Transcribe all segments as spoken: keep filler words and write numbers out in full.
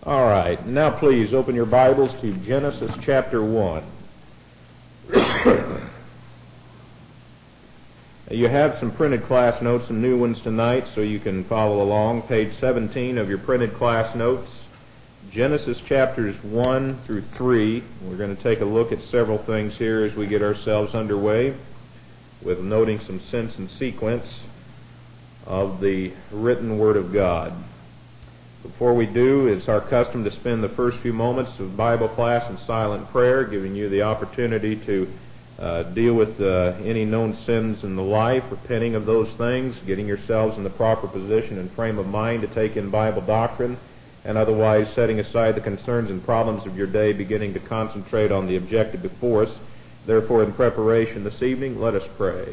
All right, now please open your Bibles to Genesis chapter one. You have some printed class notes, some new ones tonight, so you can follow along. Page seventeen of your printed class notes. Genesis chapters one through three. We're going to take a look at several things here as we get ourselves underway with noting some sense and sequence of the written Word of God. Before we do, it's our custom to spend the first few moments of Bible class in silent prayer, giving you the opportunity to uh, deal with uh, any known sins in the life, repenting of those things, getting yourselves in the proper position and frame of mind to take in Bible doctrine, and otherwise setting aside the concerns and problems of your day, beginning to concentrate on the objective before us. Therefore, in preparation this evening, let us pray.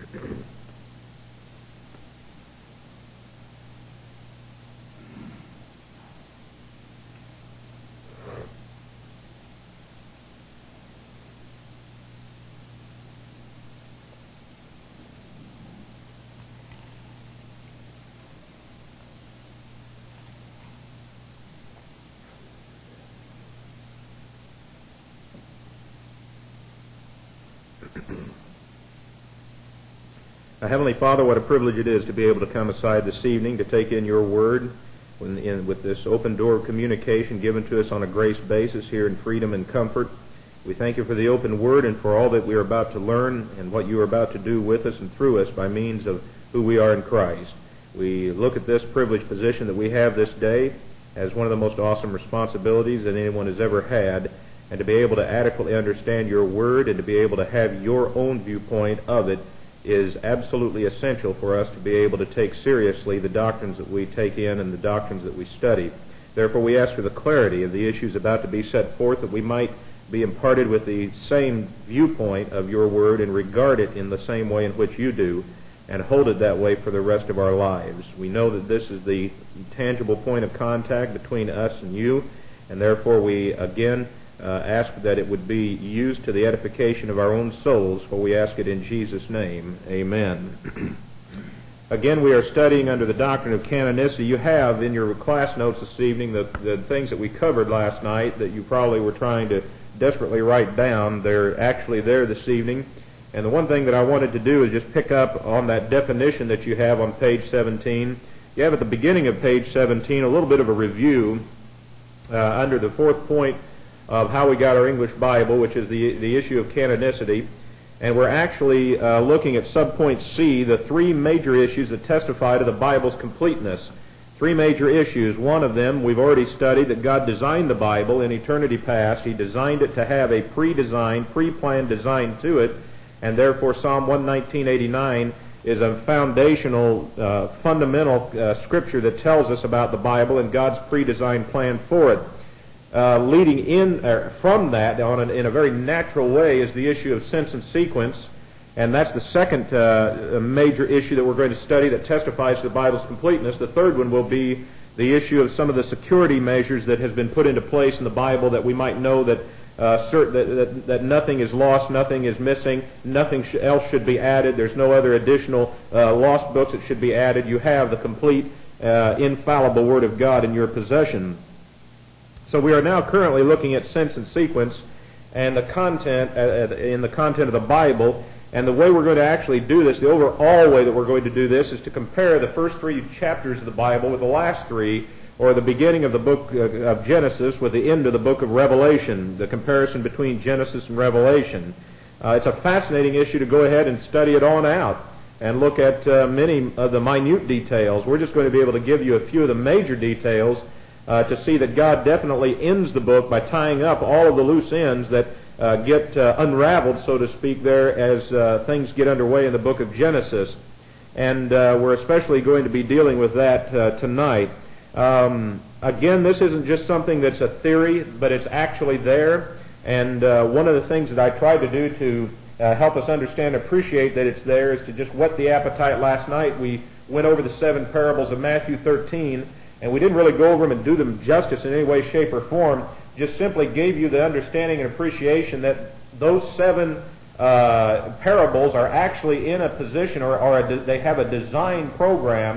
Now, Heavenly Father, what a privilege it is to be able to come aside this evening to take in your word when in, with this open door of communication given to us on a grace basis here in freedom and comfort. We thank you for the open word and for all that we are about to learn and what you are about to do with us and through us by means of who we are in Christ. We look at this privileged position that we have this day as one of the most awesome responsibilities that anyone has ever had, and to be able to adequately understand your word and to be able to have your own viewpoint of it is absolutely essential for us to be able to take seriously the doctrines that we take in and the doctrines that we study. Therefore, we ask for the clarity of the issues about to be set forth, that we might be imparted with the same viewpoint of your word and regard it in the same way in which you do, and hold it that way for the rest of our lives. We know that this is the tangible point of contact between us and you, and therefore we again Uh, ask that it would be used to the edification of our own souls, for we ask it in Jesus' name. Amen. Again, we are studying under the doctrine of canonicity. You have in your class notes this evening the, the things that we covered last night that you probably were trying to desperately write down. They're actually there this evening. And the one thing that I wanted to do is just pick up on that definition that you have on page seventeen. You have at the beginning of page seventeen a little bit of a review uh, under the fourth point of how we got our English Bible, which is the the issue of canonicity. And we're actually uh, looking at subpoint C, the three major issues that testify to the Bible's completeness. Three major issues. One of them we've already studied, that God designed the Bible in eternity past. He designed it to have a pre-designed, pre-planned design to it, and therefore Psalm one nineteen eighty-nine is a foundational, uh, fundamental uh, scripture that tells us about the Bible and God's pre-designed plan for it. Uh, leading in uh, from that on an, in a very natural way is the issue of sense and sequence, and that's the second uh, major issue that we're going to study that testifies to the Bible's completeness. The third one will be the issue of some of the security measures that has been put into place in the Bible, that we might know that uh, cert- that, that, that nothing is lost, nothing is missing, nothing sh- else should be added. There's no other additional uh, lost books that should be added. You have the complete, uh, infallible Word of God in your possession. So we are now currently looking at sense and sequence and the content uh, in the content of the Bible. And the way we're going to actually do this, the overall way that we're going to do this, is to compare the first three chapters of the Bible with the last three, or the beginning of the book of Genesis with the end of the book of Revelation, the comparison between Genesis and Revelation. Uh, it's a fascinating issue to go ahead and study it on out and look at uh, many of the minute details. We're just going to be able to give you a few of the major details Uh, to see that God definitely ends the book by tying up all of the loose ends that uh, get uh, unraveled, so to speak, there as uh, things get underway in the book of Genesis. And uh, we're especially going to be dealing with that uh, tonight. Um, again, this isn't just something that's a theory, but it's actually there. And uh, one of the things that I tried to do to uh, help us understand and appreciate that it's there is to just whet the appetite. Last night we went over the seven parables of Matthew thirteen, and we didn't really go over them and do them justice in any way, shape, or form. Just simply gave you the understanding and appreciation that those seven uh, parables are actually in a position, or, or a de- they have a design program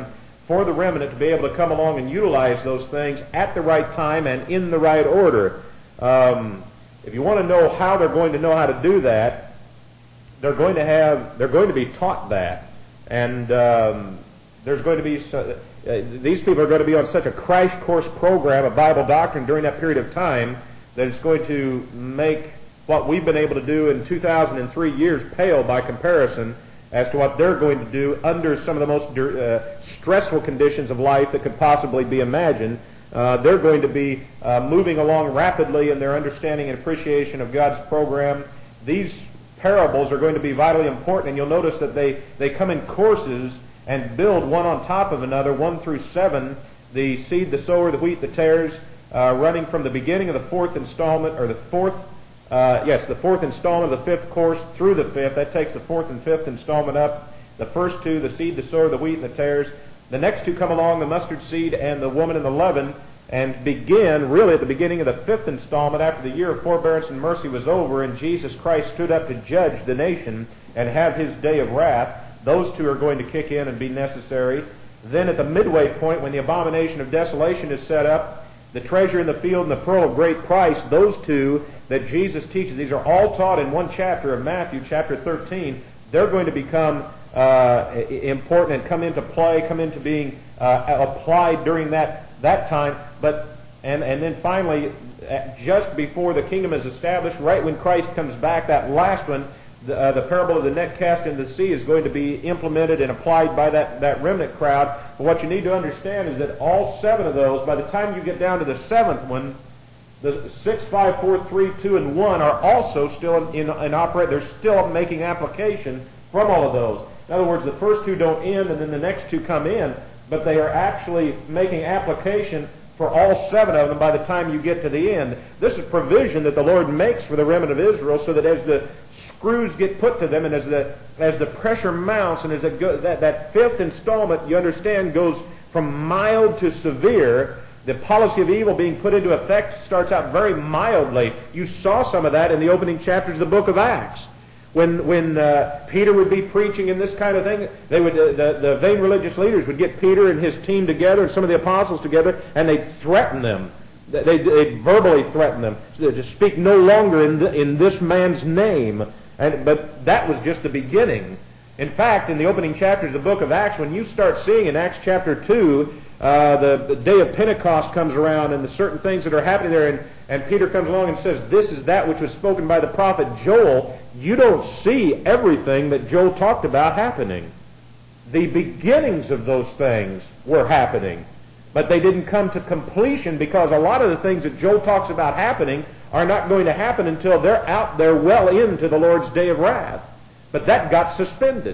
for the remnant to be able to come along and utilize those things at the right time and in the right order. Um, if you want to know how they're going to know how to do that, they're going to have they're going to be taught that, and um, there's going to be so, uh, these people are going to be on such a crash course program of Bible doctrine during that period of time that it's going to make what we've been able to do in two thousand three years pale by comparison as to what they're going to do under some of the most uh, stressful conditions of life that could possibly be imagined. Uh, they're going to be uh, moving along rapidly in their understanding and appreciation of God's program. These parables are going to be vitally important, and you'll notice that they, they come in courses and build one on top of another, one through seven, the seed, the sower, the wheat, the tares, uh, running from the beginning of the fourth installment, or the fourth Uh, yes, the fourth installment of the fifth course through the fifth. That takes the fourth and fifth installment up. The first two, the seed, the sower, the wheat, and the tares. The next two come along, the mustard seed and the woman and the leaven, and begin really at the beginning of the fifth installment after the year of forbearance and mercy was over and Jesus Christ stood up to judge the nation and have his day of wrath. Those two are going to kick in and be necessary. Then at the midway point, when the abomination of desolation is set up, the treasure in the field and the pearl of great price, those two that Jesus teaches, these are all taught in one chapter of Matthew, chapter thirteen. They're going to become uh, important and come into play, come into being uh, applied during that that time. But and and then finally, just before the kingdom is established, right when Christ comes back, that last one, the, uh, the parable of the net cast into the sea, is going to be implemented and applied by that that remnant crowd. But what you need to understand is that all seven of those, by the time you get down to the seventh one, the six, five, four, three, two, and one are also still in, in, in operate. They're still making application from all of those. In other words, the first two don't end, and then the next two come in, but they are actually making application for all seven of them by the time you get to the end. This is provision that the Lord makes for the remnant of Israel, so that as the screws get put to them, and as the as the pressure mounts, and as it go, that that fifth installment, you understand, goes from mild to severe. The policy of evil being put into effect starts out very mildly. You saw some of that in the opening chapters of the book of Acts. When when uh, Peter would be preaching and this kind of thing, they would uh, the, the vain religious leaders would get Peter and his team together, and some of the apostles together, and they'd threaten them. They they verbally threaten them to speak no longer in the, in this man's name. And but that was just the beginning. In fact, in the opening chapters of the book of Acts, when you start seeing in Acts chapter two, uh, the, the day of Pentecost comes around, and the certain things that are happening there, and, and Peter comes along and says, "This is that which was spoken by the prophet Joel." You don't see everything that Joel talked about happening. The beginnings of those things were happening, but they didn't come to completion, because a lot of the things that Joel talks about happening are not going to happen until they're out there well into the Lord's day of wrath. But that got suspended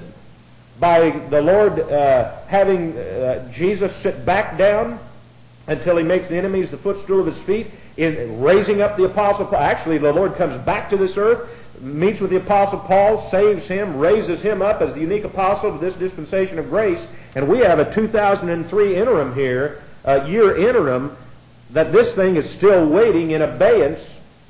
by the Lord uh, having uh, Jesus sit back down until he makes the enemies the footstool of his feet, in raising up the Apostle Paul. Actually, the Lord comes back to this earth, meets with the Apostle Paul, saves him, raises him up as the unique apostle of this dispensation of grace, and we have a two thousand three interim here, a year interim, that this thing is still waiting in abeyance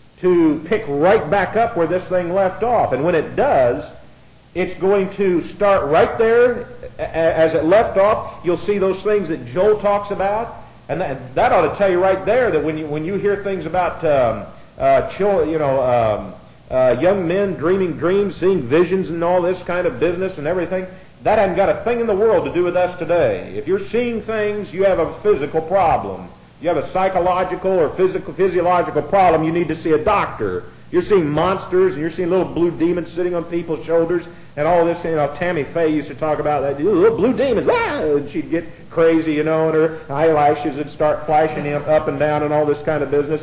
to pick right back up where this thing left off. And when it does, it's going to start right there as it left off. You'll see those things that Joel talks about, and that, that ought to tell you right there that when you when you hear things about um, uh, children, you know, um, uh, young men dreaming dreams, seeing visions, and all this kind of business and everything, that hasn't got a thing in the world to do with us today. If you're seeing things, you have a physical problem. You have a psychological or physical, physiological problem, you need to see a doctor. You're seeing monsters, and you're seeing little blue demons sitting on people's shoulders, and all this. You know, Tammy Faye used to talk about that. Little blue demons, ah! And she'd get crazy, you know, and her eyelashes would start flashing up and down, and all this kind of business.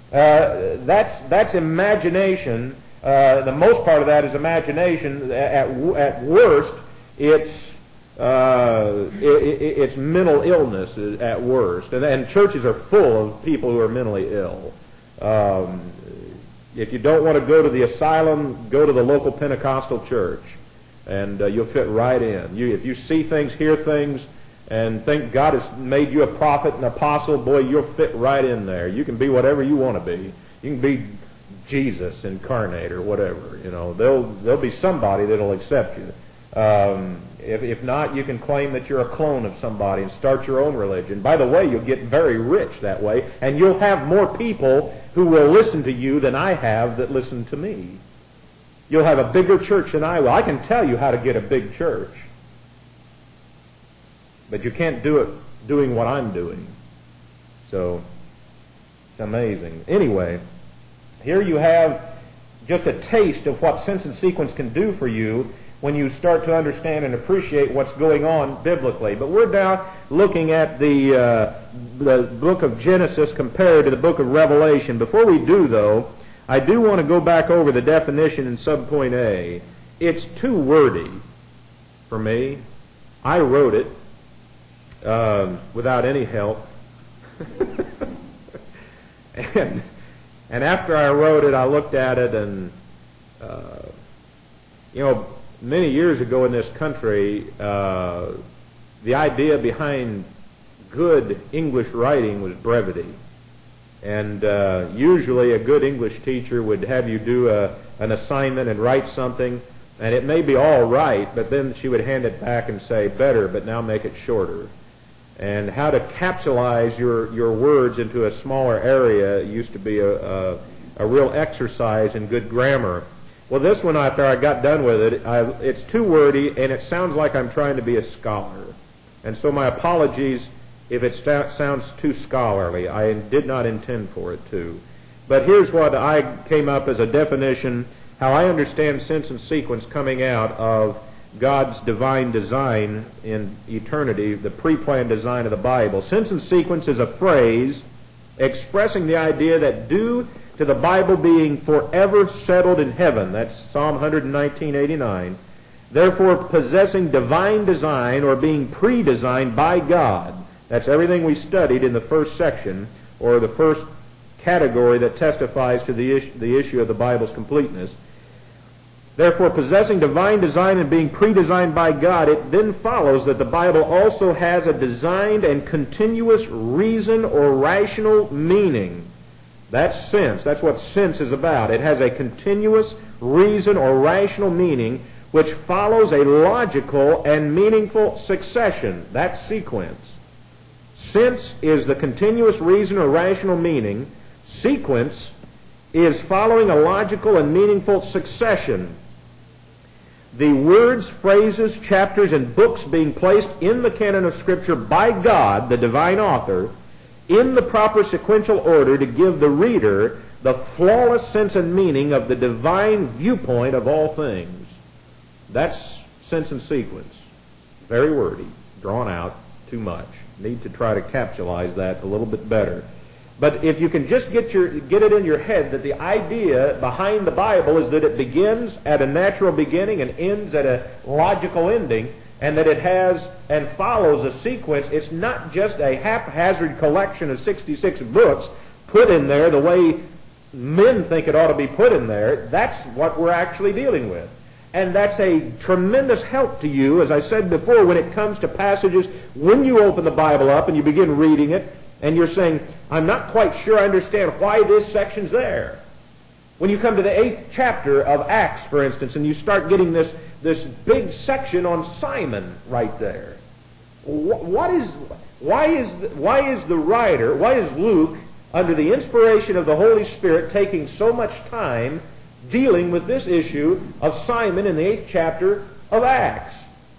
Uh, that's that's imagination. Uh, the most part of that is imagination. At at worst, it's Uh, it, it, it's mental illness at worst, and, and churches are full of people who are mentally ill. Um, if you don't want to go to the asylum, go to the local Pentecostal church, and uh, you'll fit right in. You, if you see things, hear things, and think God has made you a prophet and apostle, boy, you'll fit right in there. You can be whatever you want to be. You can be Jesus incarnate or whatever. You know, there'll there'll be somebody that'll accept you. Um, if, if not, you can claim that you're a clone of somebody and start your own religion. By the way, you'll get very rich that way, and you'll have more people who will listen to you than I have that listen to me. You'll have a bigger church than I will. I can tell you how to get a big church, but you can't do it doing what I'm doing. So, it's amazing. Anyway, here you have just a taste of what Sense and Sequence can do for you when you start to understand and appreciate what's going on biblically. But we're now looking at the, uh, the book of Genesis compared to the book of Revelation. Before we do, though, I do want to go back over the definition in subpoint A. It's too wordy for me. I wrote it uh, without any help. and, and after I wrote it, I looked at it and, uh, you know, many years ago in this country, uh, the idea behind good English writing was brevity. And uh, usually a good English teacher would have you do a, an assignment and write something, and it may be all right, but then she would hand it back and say, better, but now make it shorter. And how to capsulize your, your words into a smaller area used to be a, a, a real exercise in good grammar. Well, this one, after I got done with it, I, it's too wordy, and it sounds like I'm trying to be a scholar. And so my apologies if it st- sounds too scholarly. I did not intend for it to. But here's what I came up as a definition, how I understand sense and sequence coming out of God's divine design in eternity, the pre-planned design of the Bible. Sense and sequence is a phrase expressing the idea that due to the Bible being forever settled in heaven, that's Psalm one nineteen eighty-nine, therefore possessing divine design or being pre-designed by God. That's everything we studied in the first section, or the first category that testifies to the issue, the issue of the Bible's completeness. Therefore, possessing divine design and being pre-designed by God, it then follows that the Bible also has a designed and continuous reason or rational meaning. That's sense. That's what sense is about. It has a continuous reason or rational meaning which follows a logical and meaningful succession. That's sequence. Sense is the continuous reason or rational meaning. Sequence is following a logical and meaningful succession. The words, phrases, chapters, and books being placed in the canon of Scripture by God, the divine author, in the proper sequential order to give the reader the flawless sense and meaning of the divine viewpoint of all things. That's sense and sequence. Very wordy, drawn out, too much. Need to try to capsulize that a little bit better. But if you can just get your get it in your head that the idea behind the Bible is that it begins at a natural beginning and ends at a logical ending, and that it has and follows a sequence. It's not just a haphazard collection of sixty-six books put in there the way men think it ought to be put in there. That's what we're actually dealing with. And that's a tremendous help to you, as I said before, when it comes to passages, when you open the Bible up and you begin reading it, and you're saying, I'm not quite sure I understand why this section's there. When you come to the eighth chapter of Acts, for instance, and you start getting this, this big section on Simon right there. What is, why is, why is the writer, why is Luke, under the inspiration of the Holy Spirit, taking so much time dealing with this issue of Simon in the eighth chapter of Acts?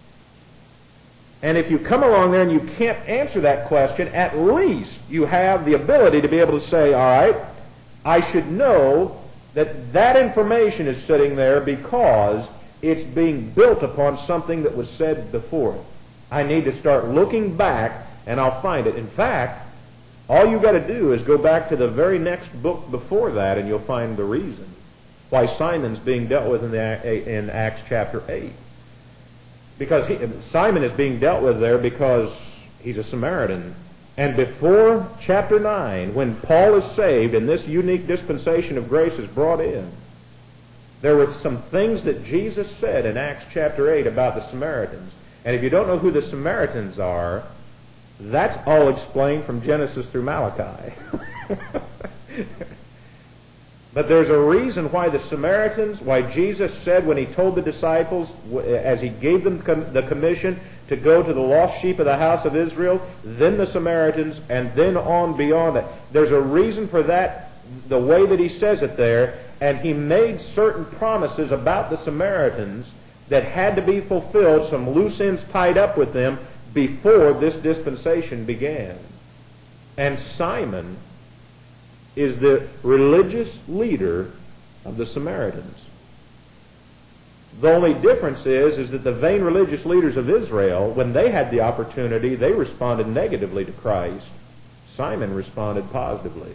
And if you come along there and you can't answer that question, at least you have the ability to be able to say, all right, I should know that that information is sitting there because it's being built upon something that was said before. I need to start looking back and I'll find it. In fact, all you've got to do is go back to the very next book before that and you'll find the reason why Simon's being dealt with in, the, in Acts chapter eight. Because he, Simon is being dealt with there because he's a Samaritan. And before chapter nine, when Paul is saved and this unique dispensation of grace is brought in, there were some things that Jesus said in Acts chapter eight about the Samaritans. And if you don't know who the Samaritans are, that's all explained from Genesis through Malachi. But there's a reason why the Samaritans, why Jesus said when he told the disciples, as he gave them the commission to go to the lost sheep of the house of Israel, then the Samaritans, and then on beyond that. There's a reason for that, the way that he says it there, and he made certain promises about the Samaritans that had to be fulfilled, some loose ends tied up with them, before this dispensation began. And Simon is the religious leader of the Samaritans. The only difference is, is that the vain religious leaders of Israel, when they had the opportunity, they responded negatively to Christ. Simon responded positively.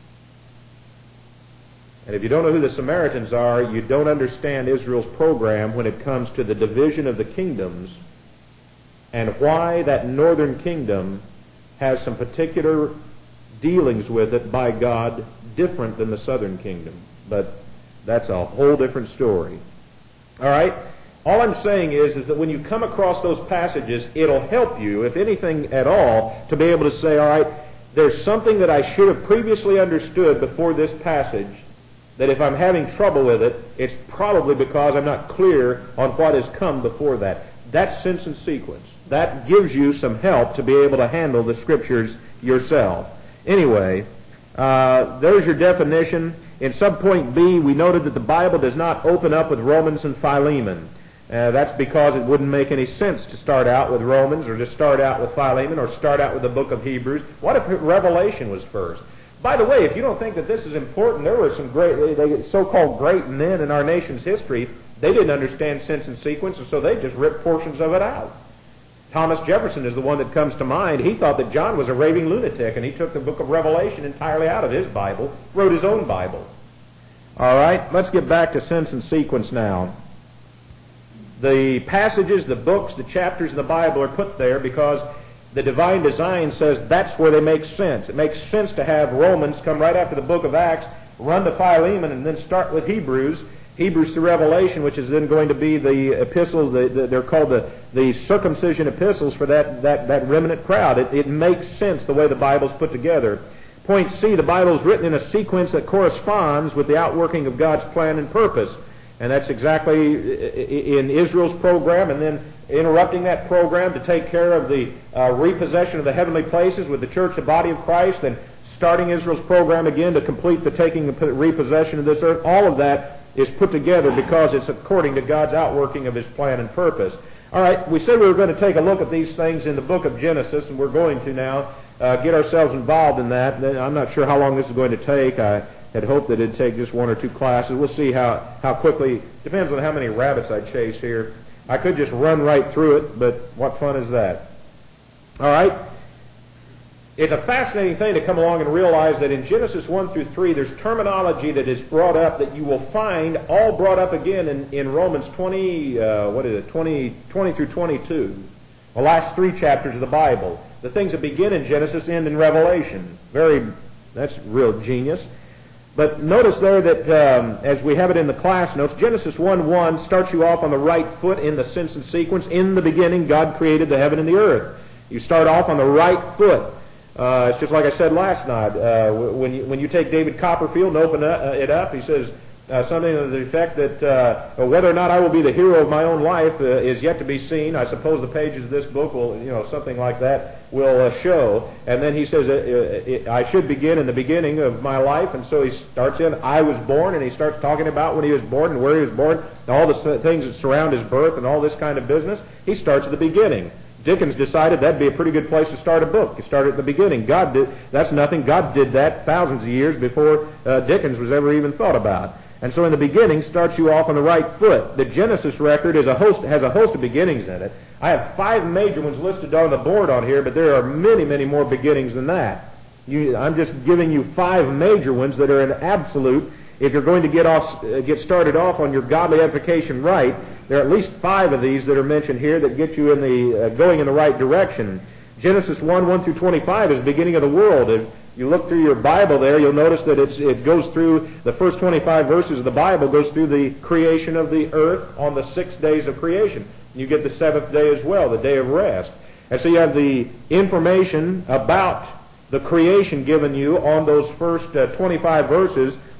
And if you don't know who the Samaritans are, you don't understand Israel's program when it comes to the division of the kingdoms and why that northern kingdom has some particular dealings with it by God different than the southern kingdom. But that's a whole different story. All right? All I'm saying is, is that when you come across those passages, it'll help you, if anything at all, to be able to say, all right, there's something that I should have previously understood before this passage, that if I'm having trouble with it, it's probably because I'm not clear on what has come before that. That's sense and sequence. That gives you some help to be able to handle the Scriptures yourself. Anyway, uh, there's your definition. In subpoint B, we noted that the Bible does not open up with Romans and Philemon. Uh, that's because it wouldn't make any sense to start out with Romans or to start out with Philemon or start out with the book of Hebrews. What if Revelation was first? By the way, if you don't think that this is important, there were some great, they, so-called great men in our nation's history. They didn't understand sense and sequence, and so they just ripped portions of it out. Thomas Jefferson is the one that comes to mind. He thought that John was a raving lunatic, and he took the book of Revelation entirely out of his Bible, wrote his own Bible. All right, let's get back to sense and sequence now. The passages, the books, the chapters in the Bible are put there because the divine design says that's where they make sense. It makes sense to have Romans come right after the book of Acts, run to Philemon, and then start with Hebrews. Hebrews to Revelation, which is then going to be the epistles, the, the, they're called the, the circumcision epistles for that, that, that remnant crowd. It, it makes sense the way the Bible's put together. Point C, the Bible is written in a sequence that corresponds with the outworking of God's plan and purpose. And that's exactly in Israel's program, and then interrupting that program to take care of the uh, repossession of the heavenly places with the church, the body of Christ, and starting Israel's program again to complete the taking and repossession of this earth. All of that is put together because it's according to God's outworking of His plan and purpose. All right, we said we were going to take a look at these things in the book of Genesis, and we're going to now uh, get ourselves involved in that. I'm not sure how long this is going to take. I had hoped that it'd take just one or two classes. We'll see how, how quickly. Depends on how many rabbits I chase here. I could just run right through it, but what fun is that? All right. It's a fascinating thing to come along and realize that in Genesis one through three, there's terminology that is brought up that you will find all brought up again in, in Romans twenty, uh, what is it, twenty, twenty through twenty-two. The last three chapters of the Bible. The things that begin in Genesis end in Revelation. Very, that's real genius. But notice there that, um, as we have it in the class notes, Genesis one one starts you off on the right foot in the sense and sequence. In the beginning, God created the heaven and the earth. You start off on the right foot. Uh, it's just like I said last night. Uh, when you when you take David Copperfield and open it up, he says uh, something to the effect that uh, whether or not I will be the hero of my own life uh, is yet to be seen. I suppose the pages of this book will, you know, something like that will uh, show. And then he says, uh, uh, I should begin in the beginning of my life. And so he starts in, I was born, and he starts talking about when he was born and where he was born, and all the things that surround his birth and all this kind of business. He starts at the beginning. Dickens decided that'd be a pretty good place to start a book. You start at the beginning. God did, that's nothing. God did that thousands of years before uh, Dickens was ever even thought about. And so in the beginning starts you off on the right foot. The Genesis record is a host, has a host of beginnings in it. I have five major ones listed on the board on here, but there are many, many more beginnings than that. You, I'm just giving you five major ones that are an absolute. If you're going to get off, uh, get started off on your godly edification right, there are at least five of these that are mentioned here that get you in the uh, going in the right direction. Genesis one, one through twenty-five is the beginning of the world. If you look through your Bible there, you'll notice that it's, it goes through, the first twenty-five verses of the Bible goes through the creation of the earth on the six days of creation. You get the seventh day as well, the day of rest. And so you have the information about the creation given you on those first uh, twenty-five verses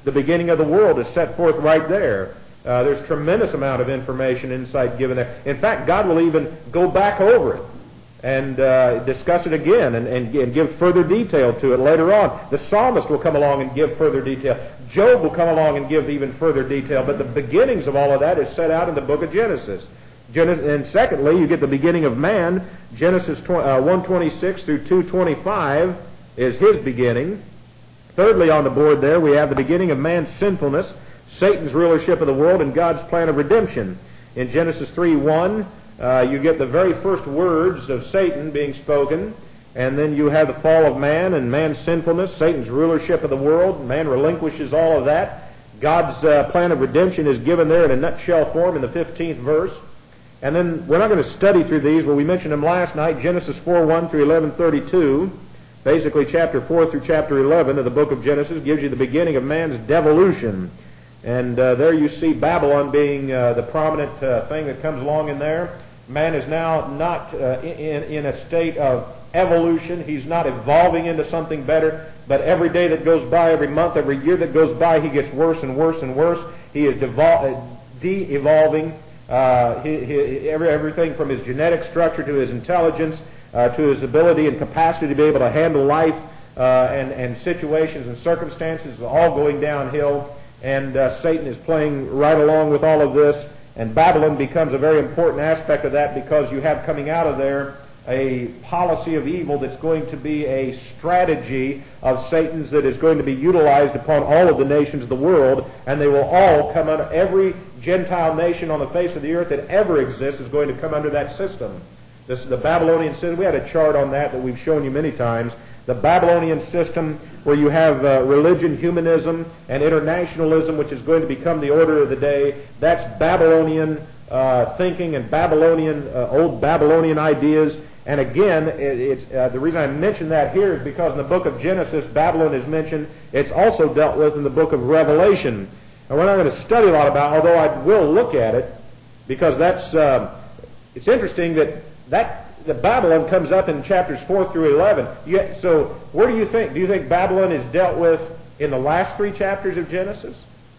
The beginning of the world is set forth right there. Uh, there's tremendous amount of information, insight given there. In fact, God will even go back over it and uh, discuss it again and, and, and give further detail to it later on. The psalmist will come along and give further detail. Job will come along and give even further detail. But the beginnings of all of that is set out in the book of Genesis. Genesis and secondly, you get the beginning of man. Genesis one twenty-six through two twenty-five is his beginning. Thirdly, on the board there, we have the beginning of man's sinfulness, Satan's rulership of the world, and God's plan of redemption. In Genesis three one, uh, you get the very first words of Satan being spoken, and then you have the fall of man and man's sinfulness, Satan's rulership of the world. Man relinquishes all of that. God's uh, plan of redemption is given there in a nutshell form in the fifteenth verse. And then we're not going to study through these, but we mentioned them last night, Genesis four one through eleven thirty-two. Basically, chapter four through chapter eleven of the book of Genesis gives you the beginning of man's devolution. And uh, there you see Babylon being uh, the prominent uh, thing that comes along in there. Man is now not uh, in, in a state of evolution. He's not evolving into something better. But every day that goes by, every month, every year that goes by, he gets worse and worse and worse. He is devol- de-evolving uh, he, he, every, everything from his genetic structure to his intelligence, Uh, to his ability and capacity to be able to handle life uh, and, and situations and circumstances, all going downhill. And uh, Satan is playing right along with all of this. And Babylon becomes a very important aspect of that, because you have coming out of there a policy of evil that's going to be a strategy of Satan's that is going to be utilized upon all of the nations of the world. And they will all come under, every Gentile nation on the face of the earth that ever exists is going to come under that system. This is the Babylonian system. We had a chart on that that we've shown you many times. The Babylonian system, where you have uh, religion, humanism, and internationalism, which is going to become the order of the day. That's Babylonian uh, thinking and Babylonian, uh, old Babylonian ideas. And again, it, it's uh, the reason I mention that here is because in the book of Genesis, Babylon is mentioned. It's also dealt with in the book of Revelation. And we're not going to study a lot about, although I will look at it, because that's uh, it's interesting that That the Babylon comes up in chapters four through eleven. You, so where do you think? Do you think Babylon is dealt with in the last three chapters of Genesis?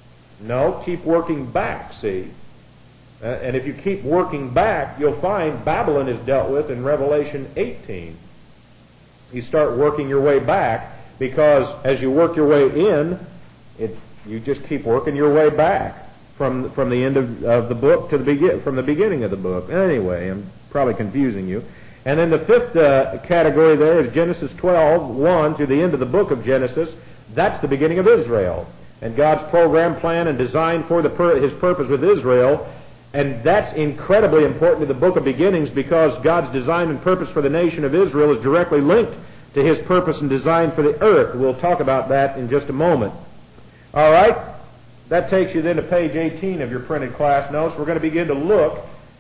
No, keep working back, see. Uh, and if you keep working back, you'll find Babylon is dealt with in Revelation eighteen. You start working your way back, because as you work your way in, it, you just keep working your way back from from the end of, of the book to the begin from the beginning of the book. Anyway, I'm probably confusing you. And then the fifth uh, category there is Genesis twelve one through the end of the book of Genesis. That's the beginning of Israel and God's program, plan, and design for the pur- His purpose with Israel. And that's incredibly important to the book of beginnings, because God's design and purpose for the nation of Israel is directly linked to His purpose and design for the earth. We'll talk about that in just a moment. All right, that takes you then to page eighteen of your printed class notes. We're going to begin to look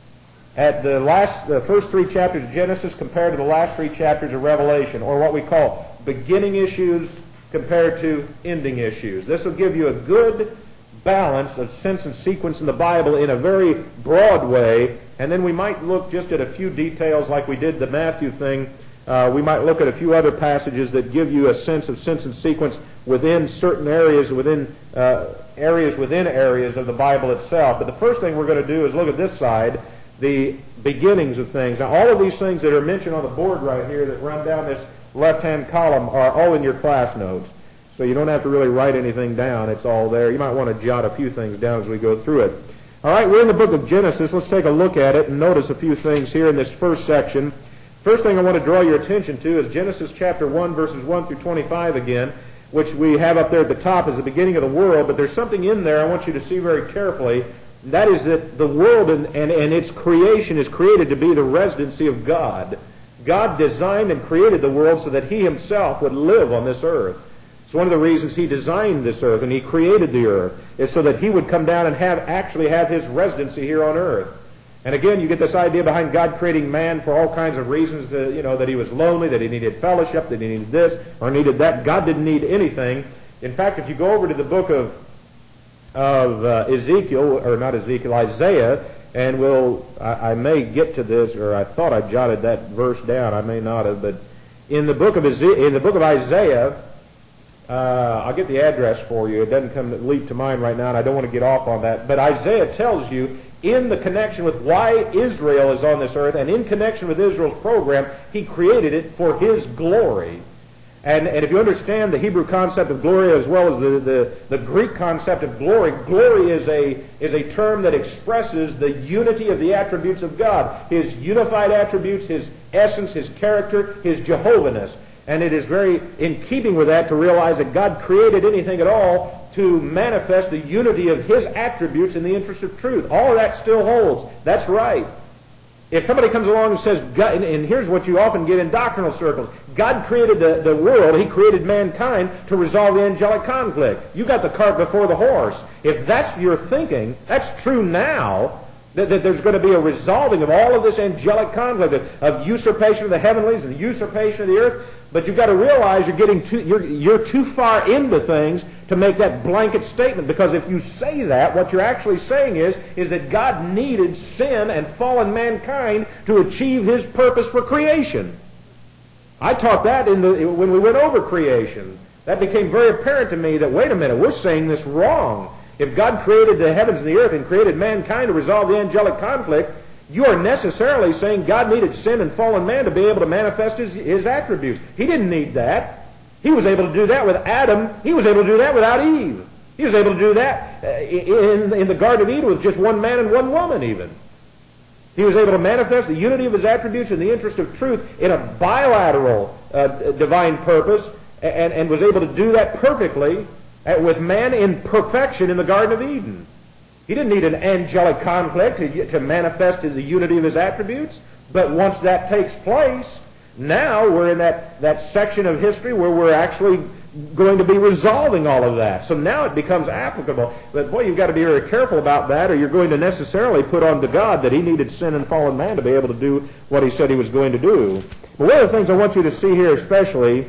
at the last, the first three chapters of Genesis compared to the last three chapters of Revelation, or what we call beginning issues compared to ending issues. This will give you a good balance of sense and sequence in the Bible in a very broad way, and then we might look just at a few details like we did the Matthew thing. Uh, we might look at a few other passages that give you a sense of sense and sequence within certain areas, within uh, areas within areas of the Bible itself. But the first thing we're going to do is look at this side, the beginnings of things. Now, all of these things that are mentioned on the board right here that run down this left-hand column are all in your class notes. So you don't have to really write anything down. It's all there. You might want to jot a few things down as we go through it. All right, we're in the book of Genesis. Let's take a look at it and notice a few things here in this first section. First thing I want to draw your attention to is Genesis chapter one, verses one through twenty-five again, which we have up there at the top as the beginning of the world. But there's something in there I want you to see very carefully. That is that the world and, and, and its creation is created to be the residency of God. God designed and created the world so that He Himself would live on this earth. It's one of the reasons He designed this earth and He created the earth, is so that He would come down and have actually have His residency here on earth. And again, you get this idea behind God creating man for all kinds of reasons, that, you know, that he was lonely, that he needed fellowship, that he needed this or needed that. God didn't need anything. In fact, if you go over to the book of of uh, Ezekiel, or not Ezekiel, Isaiah, and we'll, I, I may get to this, or I thought I jotted that verse down, I may not have, but in the book of Eze- in the book of Isaiah, Uh, I'll get the address for you. It doesn't come leap to mind right now, and I don't want to get off on that. But Isaiah tells you, in the connection with why Israel is on this earth, and in connection with Israel's program, he created it for his glory. And, and if you understand the Hebrew concept of glory as well as the, the, the Greek concept of glory, glory is a, is a term that expresses the unity of the attributes of God. His unified attributes, His essence, His character, His Jehovahness. And it is very in keeping with that to realize that God created anything at all to manifest the unity of His attributes in the interest of truth. All of that still holds. That's right. If somebody comes along and says, God, and, and here's what you often get in doctrinal circles, God created the, the world, He created mankind to resolve the angelic conflict. You got the cart before the horse. If that's your thinking, that's true now, that, that there's going to be a resolving of all of this angelic conflict, of, of usurpation of the heavenlies and the usurpation of the earth. But you've got to realize you're getting too, you're, you're too far into things to make that blanket statement. Because if you say that, what you're actually saying is, is that God needed sin and fallen mankind to achieve His purpose for creation. I taught that in the, when we went over creation. That became very apparent to me that, wait a minute, we're saying this wrong. If God created the heavens and the earth and created mankind to resolve the angelic conflict, you are necessarily saying God needed sin and fallen man to be able to manifest his, his attributes. He didn't need that. He was able to do that with Adam. He was able to do that without Eve. He was able to do that in, in the Garden of Eden with just one man and one woman even. He was able to manifest the unity of His attributes in the interest of truth in a bilateral uh, divine purpose, and, and was able to do that perfectly with man in perfection in the Garden of Eden. He didn't need an angelic conflict to, to manifest the unity of His attributes. But once that takes place, now we're in that, that section of history where we're actually going to be resolving all of that. So now it becomes applicable. But boy, you've got to be very careful about that, or you're going to necessarily put on to God that He needed sin and fallen man to be able to do what He said He was going to do. But one of the things I want you to see here especially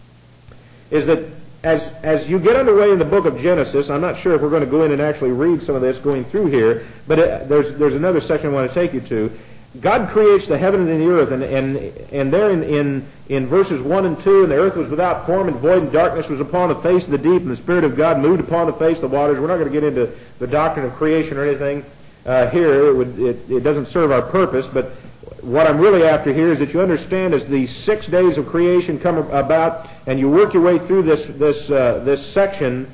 is that As, as you get underway in the book of Genesis, I'm not sure if we're going to go in and actually read some of this going through here, but it, there's, there's another section I want to take you to. God creates the heaven and the earth, and, and, and there in, in, in verses one and two, and the earth was without form and void, and darkness was upon the face of the deep, and the Spirit of God moved upon the face of the waters. We're not going to get into the doctrine of creation or anything uh, here. It, would, it, it doesn't serve our purpose, but what I'm really after here is that you understand as the six days of creation come about and you work your way through this this uh, this section,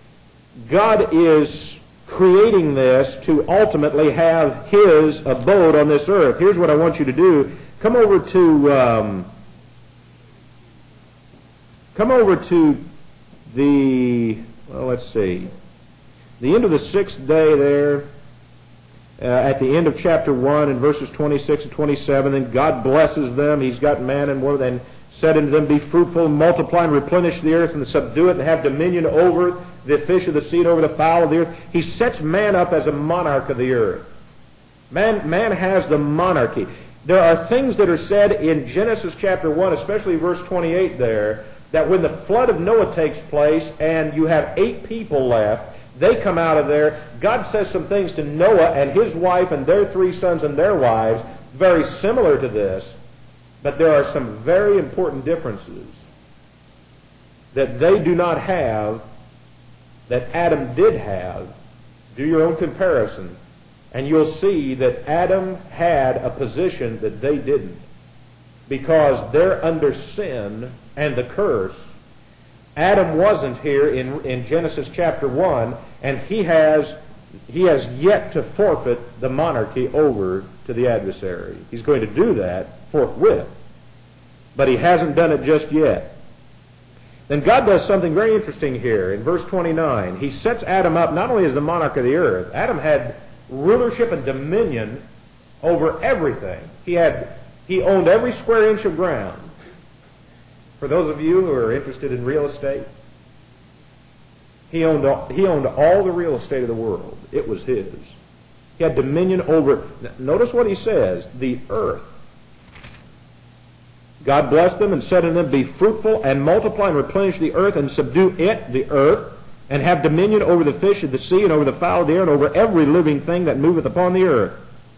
God is creating this to ultimately have His abode on this earth. Here's what I want you to do. Come over to um, come over to the well, let's see, the end of the sixth day there. Uh, at the end of chapter one, in verses twenty-six and twenty-seven, and God blesses them. He's got man and woman, and said unto them, Be fruitful, multiply, and replenish the earth, and subdue it, and have dominion over the fish of the sea, and over the fowl of the earth. He sets man up as a monarch of the earth. Man, man has the monarchy. There are things that are said in Genesis chapter one, especially verse twenty-eight there, that when the flood of Noah takes place, and you have eight people left, they come out of there. God says some things to Noah and his wife and their three sons and their wives, very similar to this, but there are some very important differences that they do not have that Adam did have. Do your own comparison, and you'll see that Adam had a position that they didn't, because they're under sin and the curse. Adam wasn't here in, in Genesis chapter one, and he has he has yet to forfeit the monarchy over to the adversary. He's going to do that forthwith, but he hasn't done it just yet. Then God does something very interesting here in verse twenty-nine. He sets Adam up not only as the monarch of the earth. Adam had rulership and dominion over everything. He had he owned every square inch of ground. For those of you who are interested in real estate, he owned all, he owned all the real estate of the world. It was his. He had dominion over, notice what he says, the earth. God blessed them and said unto them, Be fruitful and multiply and replenish the earth and subdue it, the earth, and have dominion over the fish of the sea and over the fowl of the air and over every living thing that moveth upon the earth.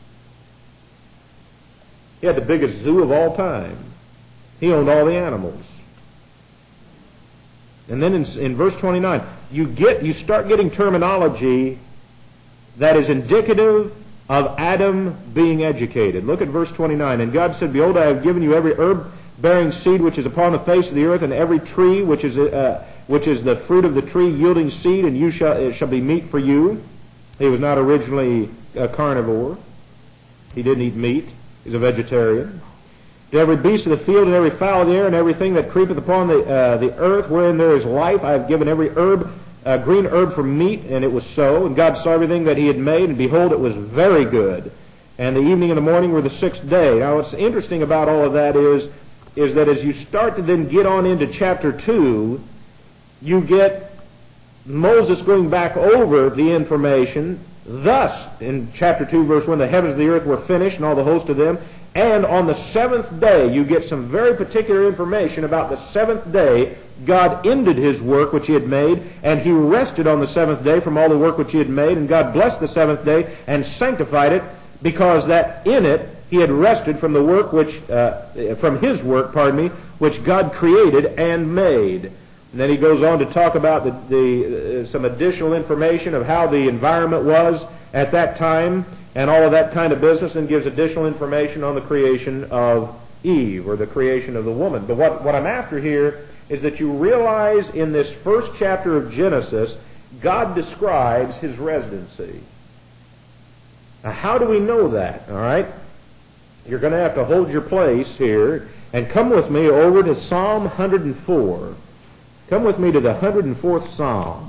He had the biggest zoo of all time. He owned all the animals. And then in, in verse twenty-nine, you get you start getting terminology that is indicative of Adam being educated. Look at verse twenty-nine. And God said, Behold, I have given you every herb-bearing seed which is upon the face of the earth, and every tree which is uh, which is the fruit of the tree yielding seed, and you shall it shall be meat for you. He was not originally a carnivore. He didn't eat meat. He's a vegetarian. To every beast of the field and every fowl of the air and everything that creepeth upon the uh, the earth wherein there is life, I have given every herb, uh, green herb for meat, and it was so. And God saw everything that he had made, and behold, it was very good. And the evening and the morning were the sixth day. Now what's interesting about all of that is, is that as you start to then get on into chapter two, you get Moses going back over the information. Thus, in chapter two, verse one, the heavens and the earth were finished, and all the host of them. And on the seventh day, you get some very particular information about the seventh day. God ended his work which he had made, and he rested on the seventh day from all the work which he had made. And God blessed the seventh day and sanctified it, because that in it he had rested from the work which, uh, from his work, pardon me, which God created and made. And then he goes on to talk about the, the uh, some additional information of how the environment was at that time, and all of that kind of business, and gives additional information on the creation of Eve, or the creation of the woman. But what, what I'm after here is that you realize in this first chapter of Genesis, God describes his residency. Now, how do we know that? All right? You're going to have to hold your place here, and come with me over to Psalm one hundred four. Come with me to the one hundred fourth Psalm.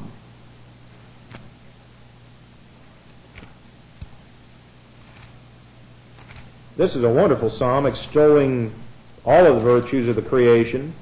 This is a wonderful psalm extolling all of the virtues of the creation.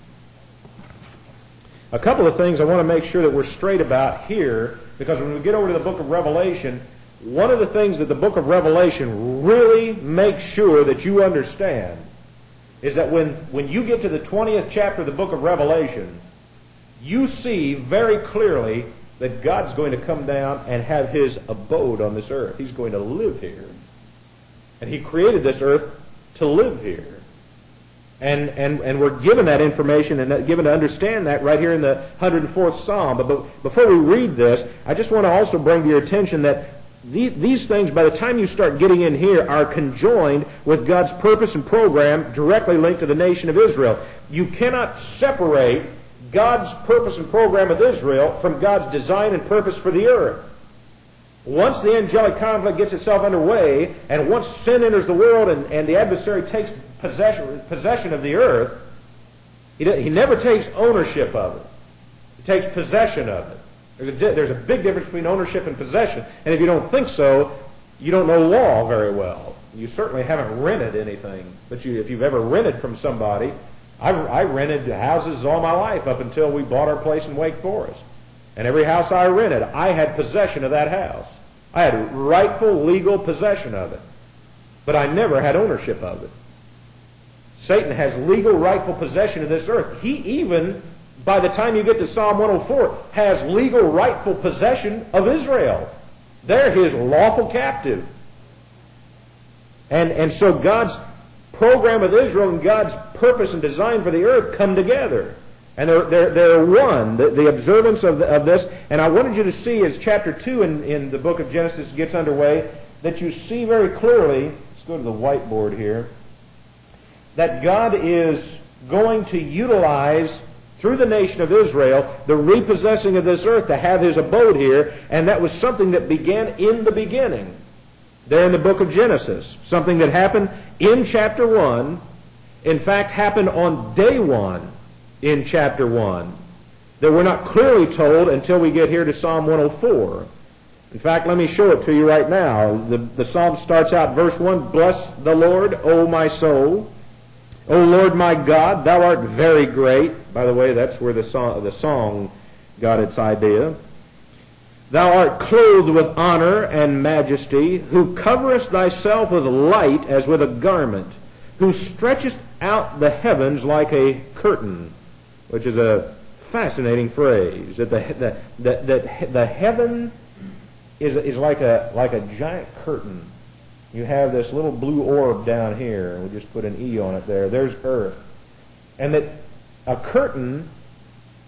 A couple of things I want to make sure that we're straight about here, because when we get over to the book of Revelation, one of the things that the book of Revelation really makes sure that you understand is that when, when you get to the twentieth chapter of the book of Revelation, you see very clearly that God's going to come down and have his abode on this earth. He's going to live here. And he created this earth to live here. And, and, and we're given that information and given to understand that right here in the one hundred fourth Psalm. But, but before we read this, I just want to also bring to your attention that these, these things, by the time you start getting in here, are conjoined with God's purpose and program directly linked to the nation of Israel. You cannot separate God's purpose and program with Israel from God's design and purpose for the earth. Once the angelic conflict gets itself underway, and once sin enters the world and, and the adversary takes possession, possession of the earth, he, he never takes ownership of it. He takes possession of it. There's a, there's a big difference between ownership and possession. And if you don't think so, you don't know law very well. You certainly haven't rented anything. But you, if you've ever rented from somebody, I, I rented houses all my life up until we bought our place in Wake Forest. And every house I rented, I had possession of that house. I had rightful, legal possession of it. But I never had ownership of it. Satan has legal, rightful possession of this earth. He even, by the time you get to Psalm one oh four, has legal, rightful possession of Israel. They're his lawful captive. And, and so God's program of Israel and God's purpose and design for the earth come together. And they're, they're, they're one, the, the observance of, the, of this. And I wanted you to see as chapter two in, in the book of Genesis gets underway, that you see very clearly, let's go to the whiteboard here, that God is going to utilize, through the nation of Israel, the repossessing of this earth to have his abode here. And that was something that began in the beginning, there in the book of Genesis. Something that happened in chapter one, in fact happened on day one in chapter one, that we're not clearly told until we get here to Psalm one oh four. In fact, let me show it to you right now. The, the psalm starts out, verse one, Bless the Lord, O my soul. O Lord my God, thou art very great. By the way, that's where the song, the song got its idea. Thou art clothed with honor and majesty, who coverest thyself with light as with a garment, who stretchest out the heavens like a curtain, which is a fascinating phrase. That the the the, the, the heaven is is like a like a giant curtain. You have this little blue orb down here, and we just put an E on it there. There's earth, and that a curtain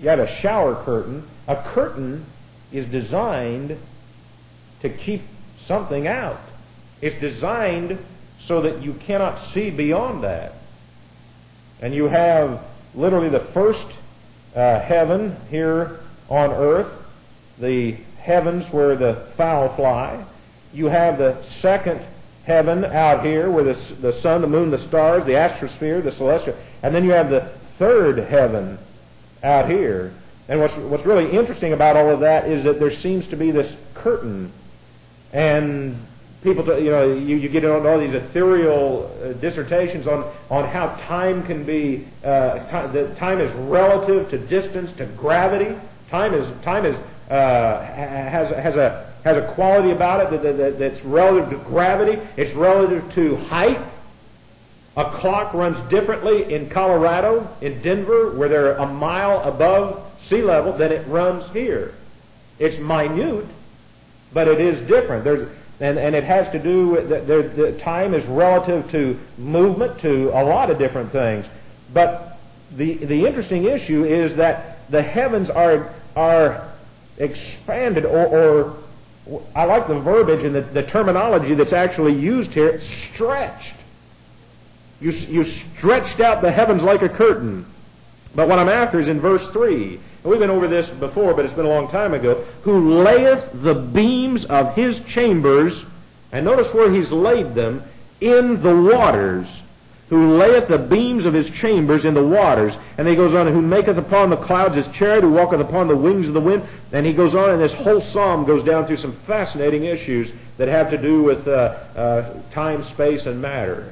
you have a shower curtain. A curtain is designed to keep something out. It's designed so that you cannot see beyond that. And you have literally the first uh, heaven here on earth, the heavens where the fowl fly. You have the second heaven out here where the, the sun, the moon, the stars, the astrosphere, the celestial. And then you have the third heaven out here. And what's, what's really interesting about all of that is that there seems to be this curtain. And people, you know, you, you get into all these ethereal uh, dissertations on, on how time can be, uh, time, that time is relative to distance, to gravity. Time is, time is, uh, has, has a, has a quality about it that, that, that's relative to gravity. It's relative to height. A clock runs differently in Colorado, in Denver, where they're a mile above sea level, than it runs here. It's minute, but it is different. There's, and, and it has to do with, the, the, the time is relative to movement, to a lot of different things. But the, the interesting issue is that the heavens are, are expanded, or, or I like the verbiage and the, the terminology that's actually used here, stretched. You, you stretched out the heavens like a curtain. But what I'm after is in verse three. And we've been over this before, but it's been a long time ago. Who layeth the beams of his chambers, and notice where he's laid them, in the waters. Who layeth the beams of his chambers in the waters. And then he goes on, who maketh upon the clouds his chariot, who walketh upon the wings of the wind. And he goes on, and this whole psalm goes down through some fascinating issues that have to do with uh, uh, time, space, and matter.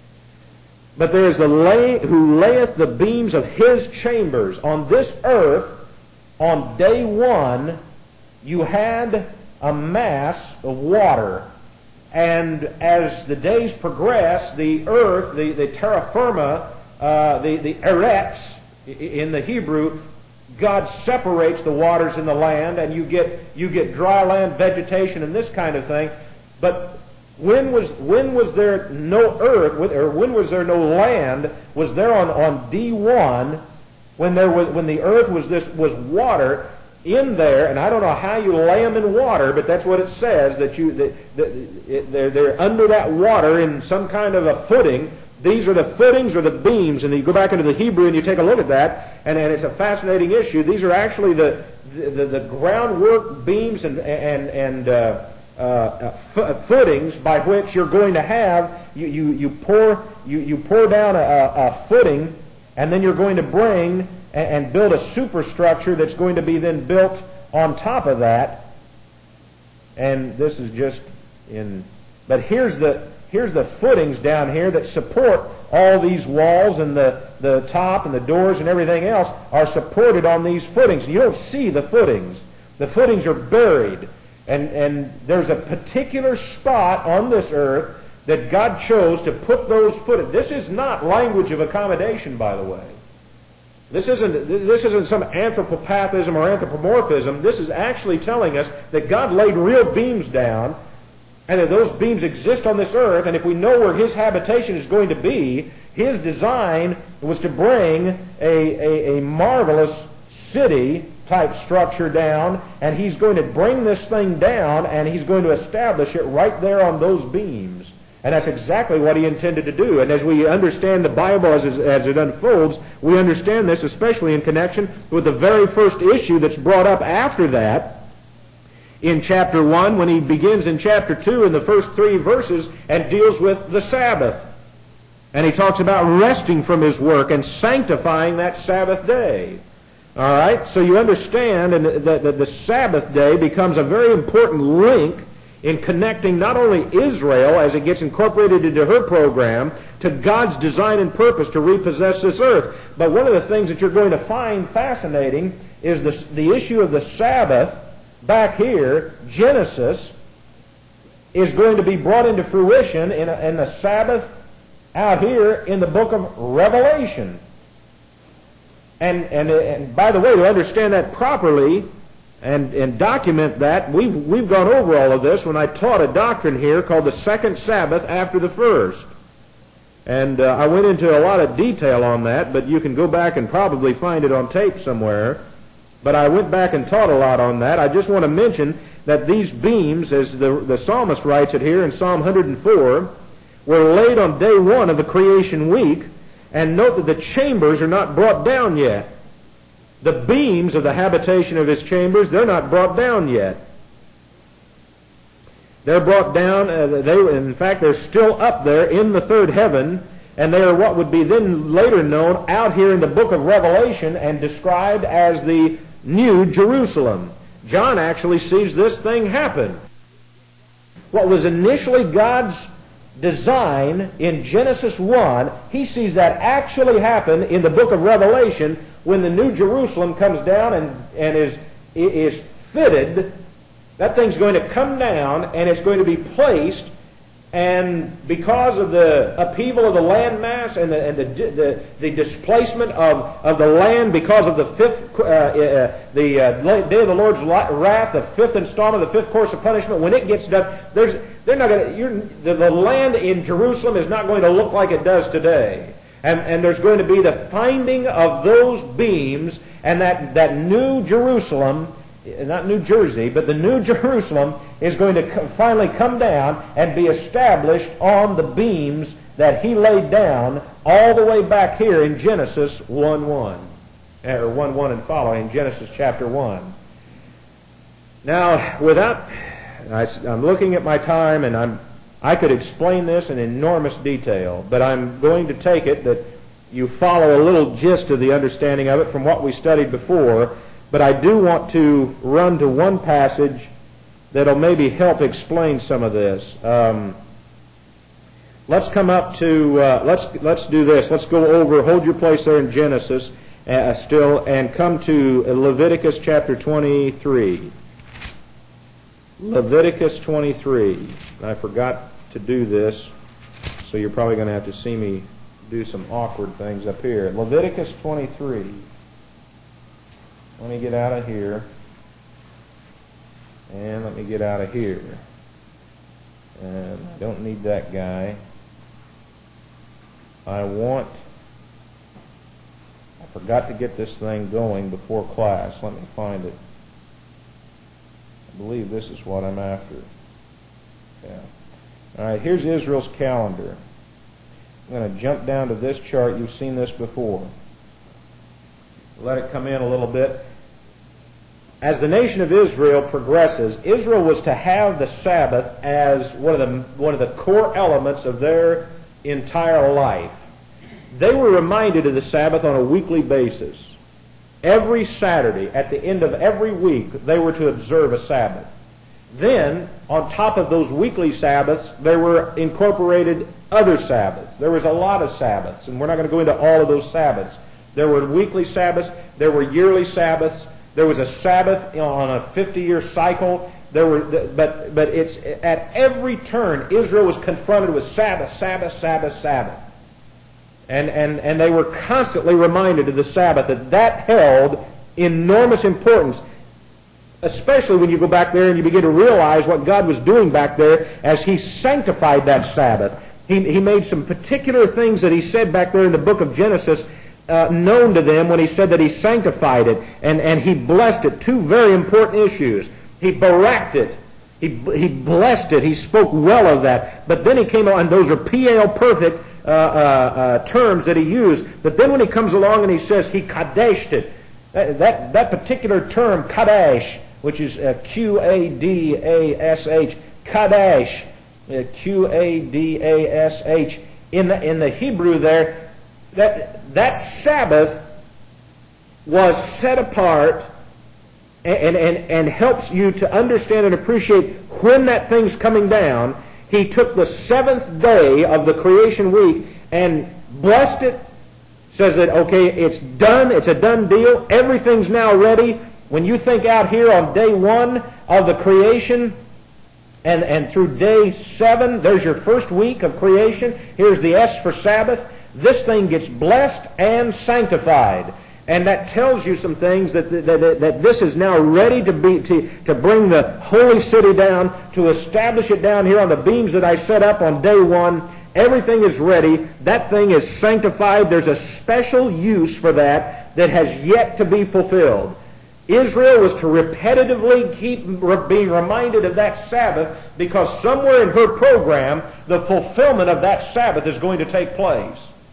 But there is the lay, who layeth the beams of his chambers. On this earth, on day one, you had a mass of water. And as the days progress, the earth, the, the terra firma, uh, the, the eretz, in the Hebrew, God separates the waters in the land, and you get, you get dry land, vegetation, and this kind of thing. But when was, when was there no earth, or when was there no land? Was there on, on D one, when there was, when the earth was this, was water in there, and I don't know how you lay them in water, but that's what it says, that you, that, that it, they're, they're under that water in some kind of a footing. These are the footings or the beams, and you go back into the Hebrew and you take a look at that, and, and it's a fascinating issue. These are actually the, the, the groundwork beams and, and, and uh, uh, f- footings by which you're going to have, you, you, you pour, you, you pour down a, a footing, and then you're going to bring and build a superstructure that's going to be then built on top of that. And this is just in, but here's the here's the footings down here that support all these walls, and the, the top and the doors and everything else are supported on these footings. You don't see the footings. The footings are buried. And, and there's a particular spot on this earth that God chose to put those footings. This is not language of accommodation, by the way. This isn't, this isn't some anthropopathism or anthropomorphism. This is actually telling us that God laid real beams down, and that those beams exist on this earth, and if we know where His habitation is going to be, His design was to bring a, a, a marvelous city-type structure down, and He's going to bring this thing down, and He's going to establish it right there on those beams. And that's exactly what He intended to do. And as we understand the Bible as, as it unfolds, we understand this especially in connection with the very first issue that's brought up after that in chapter one, when he begins in chapter two in the first three verses and deals with the Sabbath. And he talks about resting from his work and sanctifying that Sabbath day. All right? So you understand that the, the Sabbath day becomes a very important link in connecting not only Israel, as it gets incorporated into her program, to God's design and purpose to repossess this earth. But one of the things that you're going to find fascinating is the, the issue of the Sabbath back here. Genesis is going to be brought into fruition in, a, in the Sabbath out here in the book of Revelation. And, and, and by the way, to understand that properly, And, and document that, we've, we've gone over all of this when I taught a doctrine here called the second Sabbath after the first. And uh, I went into a lot of detail on that, but you can go back and probably find it on tape somewhere. But I went back and taught a lot on that. I just want to mention that these beams, as the, the psalmist writes it here in Psalm one hundred four, were laid on day one of the creation week. And note that the chambers are not brought down yet. The beams of the habitation of his chambers, they're not brought down yet. They're brought down, uh, they, in fact, they're still up there in the third heaven, and they are what would be then later known out here in the book of Revelation and described as the New Jerusalem. John actually sees this thing happen. What was initially God's design in Genesis one, he sees that actually happen in the book of Revelation when the New Jerusalem comes down and, and is, is fitted. That thing's going to come down and it's going to be placed, and because of the upheaval of the land mass and the, and the, the, the displacement of, of the land because of the fifth, uh, uh, the uh, day of the Lord's wrath, the fifth installment, the fifth course of punishment, when it gets done, there's, they're not going to, the, the land in Jerusalem is not going to look like it does today. And, and there's going to be the finding of those beams, and that, that New Jerusalem, not New Jersey, but the New Jerusalem is going to co- finally come down and be established on the beams that he laid down all the way back here in Genesis one one, or one one and following, Genesis chapter one. Now, without, I, I'm looking at my time, and I'm, I could explain this in enormous detail, but I'm going to take it that you follow a little gist of the understanding of it from what we studied before. But I do want to run to one passage that'll maybe help explain some of this. Um, let's come up to uh, let's let's do this. Let's go over. Hold your place there in Genesis uh, still, and come to Leviticus chapter twenty-three. Leviticus twenty-three. I forgot to do this, so you're probably going to have to see me do some awkward things up here. Leviticus twenty-three. Let me get out of here. And let me get out of here. And I don't need that guy. I want... I forgot to get this thing going before class. Let me find it. I believe this is what I'm after. Yeah. All right, here's Israel's calendar. I'm going to jump down to this chart. You've seen this before. Let it come in a little bit. As the nation of Israel progresses, Israel was to have the Sabbath as one of the one of the core elements of their entire life. They were reminded of the Sabbath on a weekly basis. Every Saturday, at the end of every week, they were to observe a Sabbath. Then, on top of those weekly Sabbaths, there were incorporated other Sabbaths. There was a lot of Sabbaths, and we're not going to go into all of those Sabbaths. There were weekly Sabbaths, there were yearly Sabbaths, there was a Sabbath on a fifty-year cycle. There were, but but it's at every turn Israel was confronted with Sabbath, Sabbath, Sabbath, Sabbath, and and and they were constantly reminded of the Sabbath, that that held enormous importance. Especially when you go back there and you begin to realize what God was doing back there as He sanctified that Sabbath. He He made some particular things that He said back there in the book of Genesis Uh, known to them when He said that He sanctified it, and, and He blessed it. Two very important issues. He baraked it. He, he blessed it. He spoke well of that. But then He came on, and those are P L perfect uh, uh, uh, terms that He used. But then when He comes along and He says He kadeshed it, that, that, that particular term, kadesh, which is uh, Q A D A S H, kadesh, uh, Q A D A S H, in the, in the Hebrew there, that that Sabbath was set apart and, and, and helps you to understand and appreciate when that thing's coming down. He took the seventh day of the creation week and blessed it, says that, okay, it's done, it's a done deal, everything's now ready. When you think out here on day one of the creation, and, and through day seven, there's your first week of creation. Here's the S for Sabbath. This thing gets blessed and sanctified. And that tells you some things that, that, that, that this is now ready to be to, to bring the holy city down, to establish it down here on the beams that I set up on day one. Everything is ready. That thing is sanctified. There's a special use for that that has yet to be fulfilled. Israel was to repetitively keep being reminded of that Sabbath, because somewhere in her program, the fulfillment of that Sabbath is going to take place.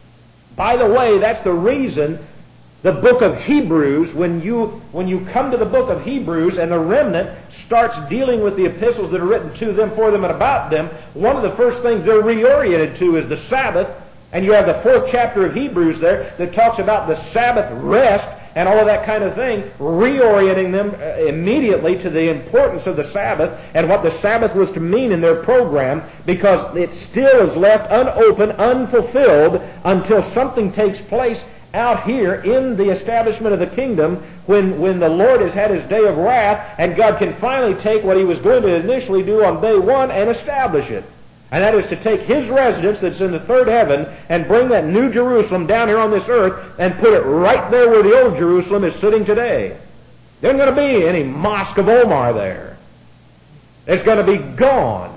By the way, that's the reason the book of Hebrews, when you, when you come to the book of Hebrews and the remnant starts dealing with the epistles that are written to them, for them, and about them, one of the first things they're reoriented to is the Sabbath. And you have the fourth chapter of Hebrews there that talks about the Sabbath rest and all of that kind of thing, reorienting them immediately to the importance of the Sabbath and what the Sabbath was to mean in their program, because it still is left unopened, unfulfilled, until something takes place out here in the establishment of the kingdom, when, when the Lord has had His day of wrath, and God can finally take what He was going to initially do on day one and establish it. And that is to take His residence that's in the third heaven and bring that new Jerusalem down here on this earth and put it right there where the old Jerusalem is sitting today. There isn't going to be any Mosque of Omar there. It's going to be gone.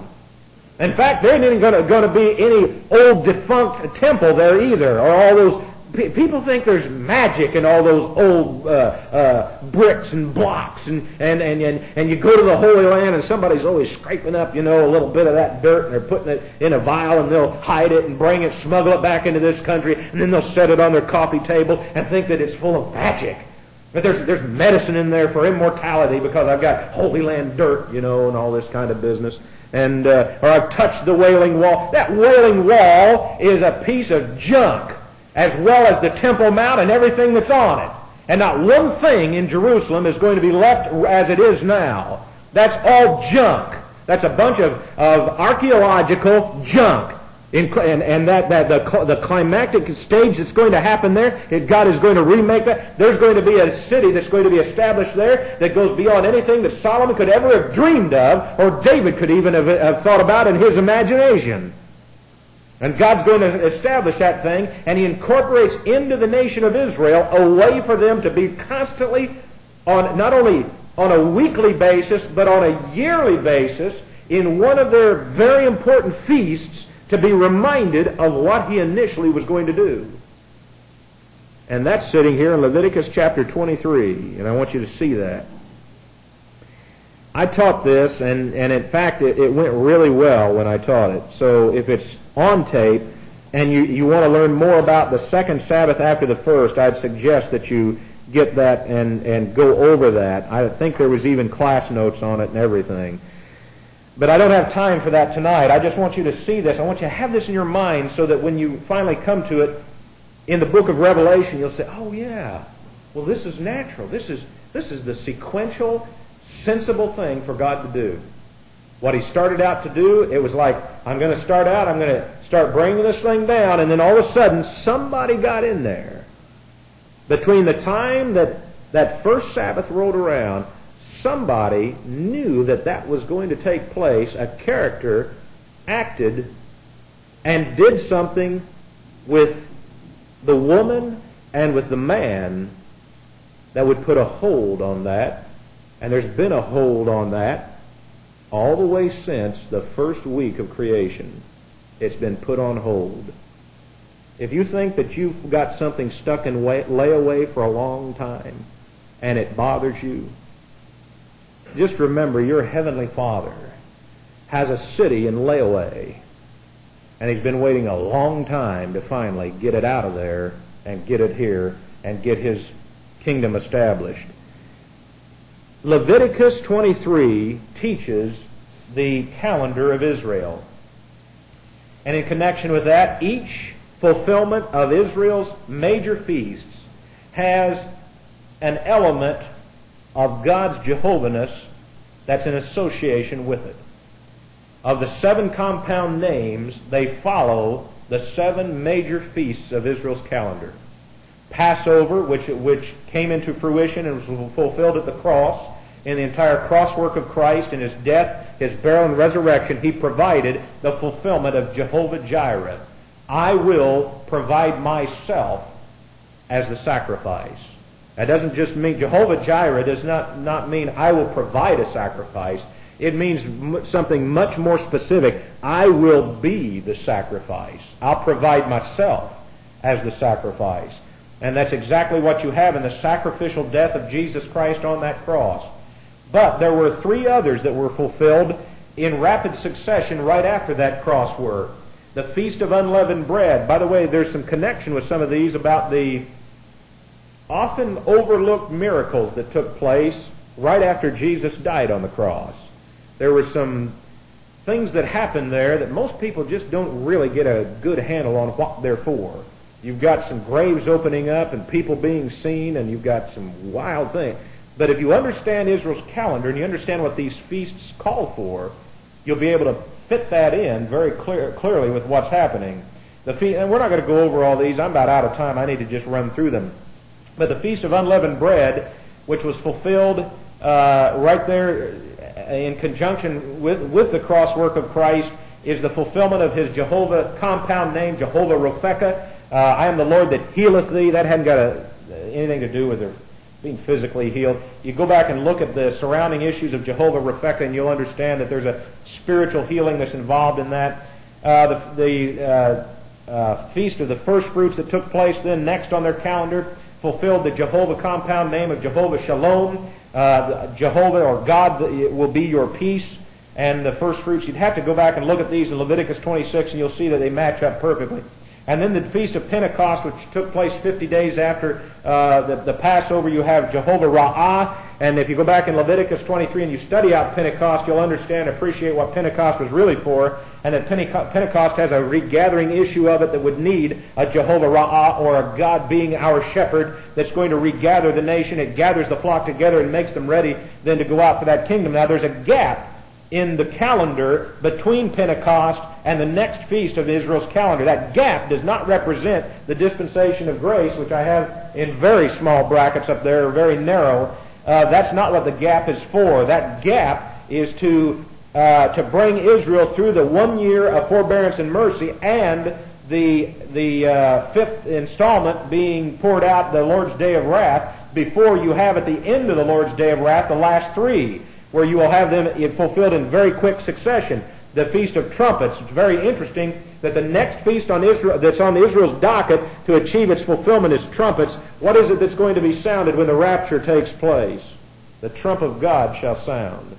In fact, there ain't going to, going to be any old defunct temple there either, or all those. People think there's magic in all those old uh, uh, bricks and blocks, and, and, and, and, and you go to the Holy Land and somebody's always scraping up, you know, a little bit of that dirt, and they're putting it in a vial, and they'll hide it and bring it, smuggle it back into this country, and then they'll set it on their coffee table and think that it's full of magic. But there's, there's medicine in there for immortality, because I've got Holy Land dirt, you know, and all this kind of business. And uh, or I've touched the Wailing Wall. That Wailing Wall is a piece of junk, as well as the Temple Mount and everything that's on it. And not one thing in Jerusalem is going to be left as it is now. That's all junk. That's a bunch of, of archaeological junk. In, and and that, that the, the climactic stage that's going to happen there, it, God is going to remake that. There's going to be a city that's going to be established there that goes beyond anything that Solomon could ever have dreamed of, or David could even have, have thought about in his imagination. And God's going to establish that thing, and He incorporates into the nation of Israel a way for them to be constantly, on not only on a weekly basis, but on a yearly basis, in one of their very important feasts, to be reminded of what He initially was going to do. And that's sitting here in Leviticus chapter twenty-three, and I want you to see that. I taught this, and, and in fact, it, it went really well when I taught it. So if it's on tape, and you, you want to learn more about the second Sabbath after the first, I'd suggest that you get that and, and go over that. I think there was even class notes on it and everything. But I don't have time for that tonight. I just want you to see this. I want you to have this in your mind, so that when you finally come to it in the book of Revelation, you'll say, oh yeah, well this is natural. This is, this is the sequential, sensible thing for God to do. What He started out to do, it was like, I'm going to start out, I'm going to start bringing this thing down, and then all of a sudden, somebody got in there. Between the time that that first Sabbath rolled around, somebody knew that that was going to take place. A character acted and did something with the woman and with the man that would put a hold on that. And there's been a hold on that all the way since the first week of creation. It's been put on hold. If you think that you've got something stuck in way, layaway for a long time and it bothers you, just remember your Heavenly Father has a city in layaway, and He's been waiting a long time to finally get it out of there and get it here and get His kingdom established. Leviticus twenty-three teaches the calendar of Israel. And in connection with that, each fulfillment of Israel's major feasts has an element of God's Jehovahness that's in association with it. Of the seven compound names, they follow the seven major feasts of Israel's calendar. Passover, which, which came into fruition and was fulfilled at the cross, in the entire cross work of Christ, in His death, His burial, and resurrection, He provided the fulfillment of Jehovah Jireh. I will provide myself as the sacrifice. That doesn't just mean, Jehovah Jireh does not, not mean I will provide a sacrifice. It means something much more specific. I will be the sacrifice. I'll provide myself as the sacrifice. And that's exactly what you have in the sacrificial death of Jesus Christ on that cross. But there were three others that were fulfilled in rapid succession right after that cross work. The Feast of Unleavened Bread. By the way, there's some connection with some of these about the often overlooked miracles that took place right after Jesus died on the cross. There were some things that happened there that most people just don't really get a good handle on what they're for. You've got some graves opening up and people being seen, and you've got some wild things. But if you understand Israel's calendar and you understand what these feasts call for, you'll be able to fit that in very clear, clearly with what's happening. The fe- and we're not going to go over all these. I'm about out of time. I need to just run through them. But the Feast of Unleavened Bread, which was fulfilled uh, right there in conjunction with, with the cross work of Christ, is the fulfillment of his Jehovah compound name, Jehovah Rophekah. Uh, I am the Lord that healeth thee. That hadn't got a, anything to do with her being physically healed. You go back and look at the surrounding issues of Jehovah Rophekah, and you'll understand that there's a spiritual healing that's involved in that. Uh, the the uh, uh, Feast of the First Fruits that took place then next on their calendar fulfilled the Jehovah compound name of Jehovah Shalom. Uh, Jehovah, or God, will be your peace. And the first fruits, you'd have to go back and look at these in Leviticus twenty-six, and you'll see that they match up perfectly. And then the Feast of Pentecost, which took place fifty days after uh, the, the Passover, you have Jehovah Ra'ah. And if you go back in Leviticus twenty-three and you study out Pentecost, you'll understand and appreciate what Pentecost was really for, and that Pentecost has a regathering issue of it that would need a Jehovah Ra'ah, or a God being our shepherd, that's going to regather the nation. It gathers the flock together and makes them ready then to go out for that kingdom. Now there's a gap in the calendar between Pentecost and the next feast of Israel's calendar. That gap does not represent the dispensation of grace, which I have in very small brackets up there, very narrow. Uh, that's not what the gap is for. That gap is to uh, to bring Israel through the one year of forbearance and mercy, and the the uh, fifth installment being poured out, the Lord's Day of Wrath, before you have at the end of the Lord's Day of Wrath the last three, where you will have them fulfilled in very quick succession. The Feast of Trumpets. It's very interesting that the next feast on Israel that's on Israel's docket to achieve its fulfillment is trumpets. What is it that's going to be sounded when the rapture takes place? The trump of God shall sound.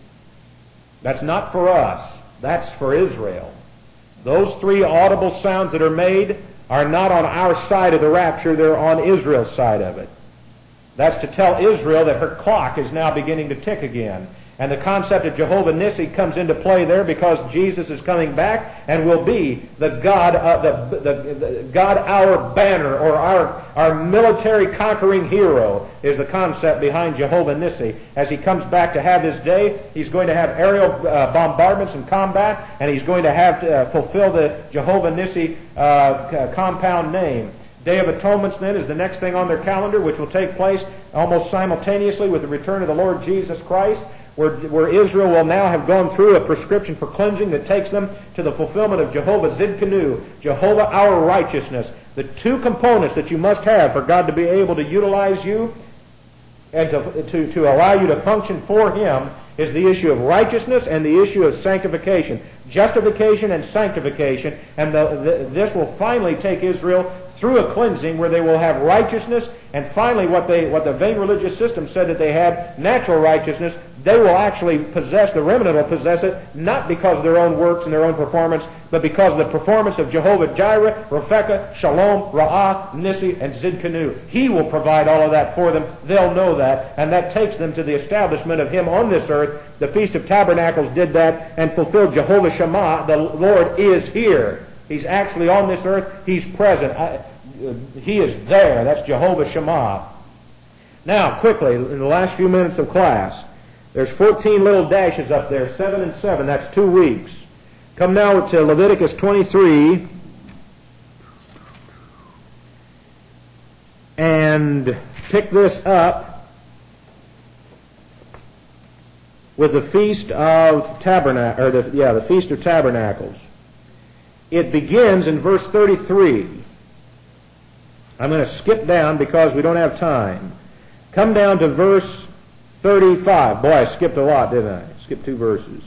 That's not for us. That's for Israel. Those three audible sounds that are made are not on our side of the rapture. They're on Israel's side of it. That's to tell Israel that her clock is now beginning to tick again. And the concept of Jehovah Nissi comes into play there because Jesus is coming back and will be the God, uh, the, the, the God, our banner, or our our military conquering hero, is the concept behind Jehovah Nissi. As he comes back to have his day, he's going to have aerial uh, bombardments and combat, and he's going to have to uh, fulfill the Jehovah Nissi uh, compound name. Day of Atonements, then, is the next thing on their calendar, which will take place almost simultaneously with the return of the Lord Jesus Christ, where, where Israel will now have gone through a prescription for cleansing that takes them to the fulfillment of Jehovah Zidkenu, Jehovah our righteousness. The two components that you must have for God to be able to utilize you and to, to, to allow you to function for Him is the issue of righteousness and the issue of sanctification. Justification and sanctification. And the, the, this will finally take Israel through a cleansing where they will have righteousness, and finally what they what the vain religious system said that they had, natural righteousness, they will actually possess, the remnant will possess it, not because of their own works and their own performance, but because of the performance of Jehovah Jireh, Rophekah, Shalom, Ra'ah, Nissi, and Zidkenu. He will provide all of that for them. They'll know that, and that takes them to the establishment of Him on this earth. The Feast of Tabernacles did that and fulfilled Jehovah Shammah. The Lord is here. He's actually on this earth. He's present. I, uh, he is there. That's Jehovah Shammah. Now, quickly, in the last few minutes of class, there's fourteen little dashes up there, seven and seven. That's two weeks. Come now to Leviticus twenty-three and pick this up with the Feast of Tabernacle, or the, yeah, the Feast of Tabernacles. It begins in verse thirty-three. I'm going to skip down because we don't have time. Come down to verse thirty-five. Boy, I skipped a lot, didn't I? Skipped two verses.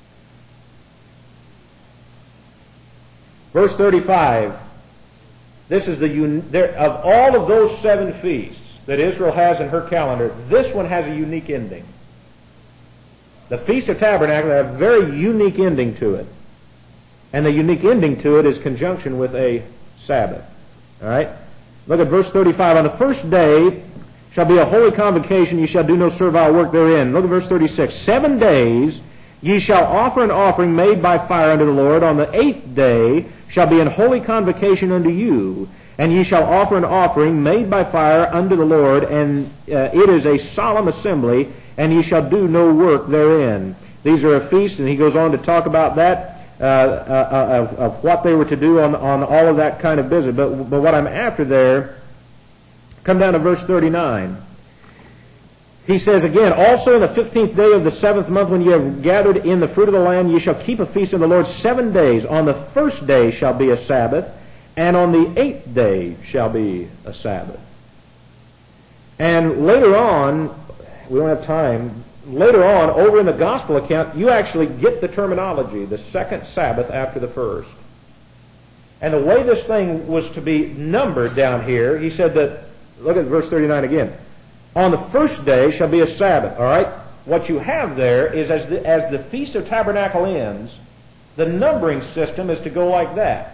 Verse thirty-five. This is the un- there, of all of those seven feasts that Israel has in her calendar, this one has a unique ending. The Feast of Tabernacles has a very unique ending to it. And the unique ending to it is conjunction with a Sabbath. All right? Look at verse thirty-five. On the first day shall be a holy convocation, ye shall do no servile work therein. Look at verse thirty-six. Seven days ye shall offer an offering made by fire unto the Lord. On the eighth day shall be an holy convocation unto you, and ye shall offer an offering made by fire unto the Lord, and uh, it is a solemn assembly, and ye shall do no work therein. These are a feast, and he goes on to talk about that, uh, uh, of, of what they were to do on, on all of that kind of business. But, but what I'm after there, come down to verse thirty-nine. He says again, also in the fifteenth day of the seventh month, when ye have gathered in the fruit of the land, ye shall keep a feast of the Lord seven days. On the first day shall be a Sabbath, and on the eighth day shall be a Sabbath. And later on, we don't have time, later on, over in the gospel account, you actually get the terminology, the second Sabbath after the first. And the way this thing was to be numbered down here, he said that, look at verse thirty-nine again. On the first day shall be a Sabbath. All right? What you have there is as the, as the Feast of Tabernacle ends, the numbering system is to go like that.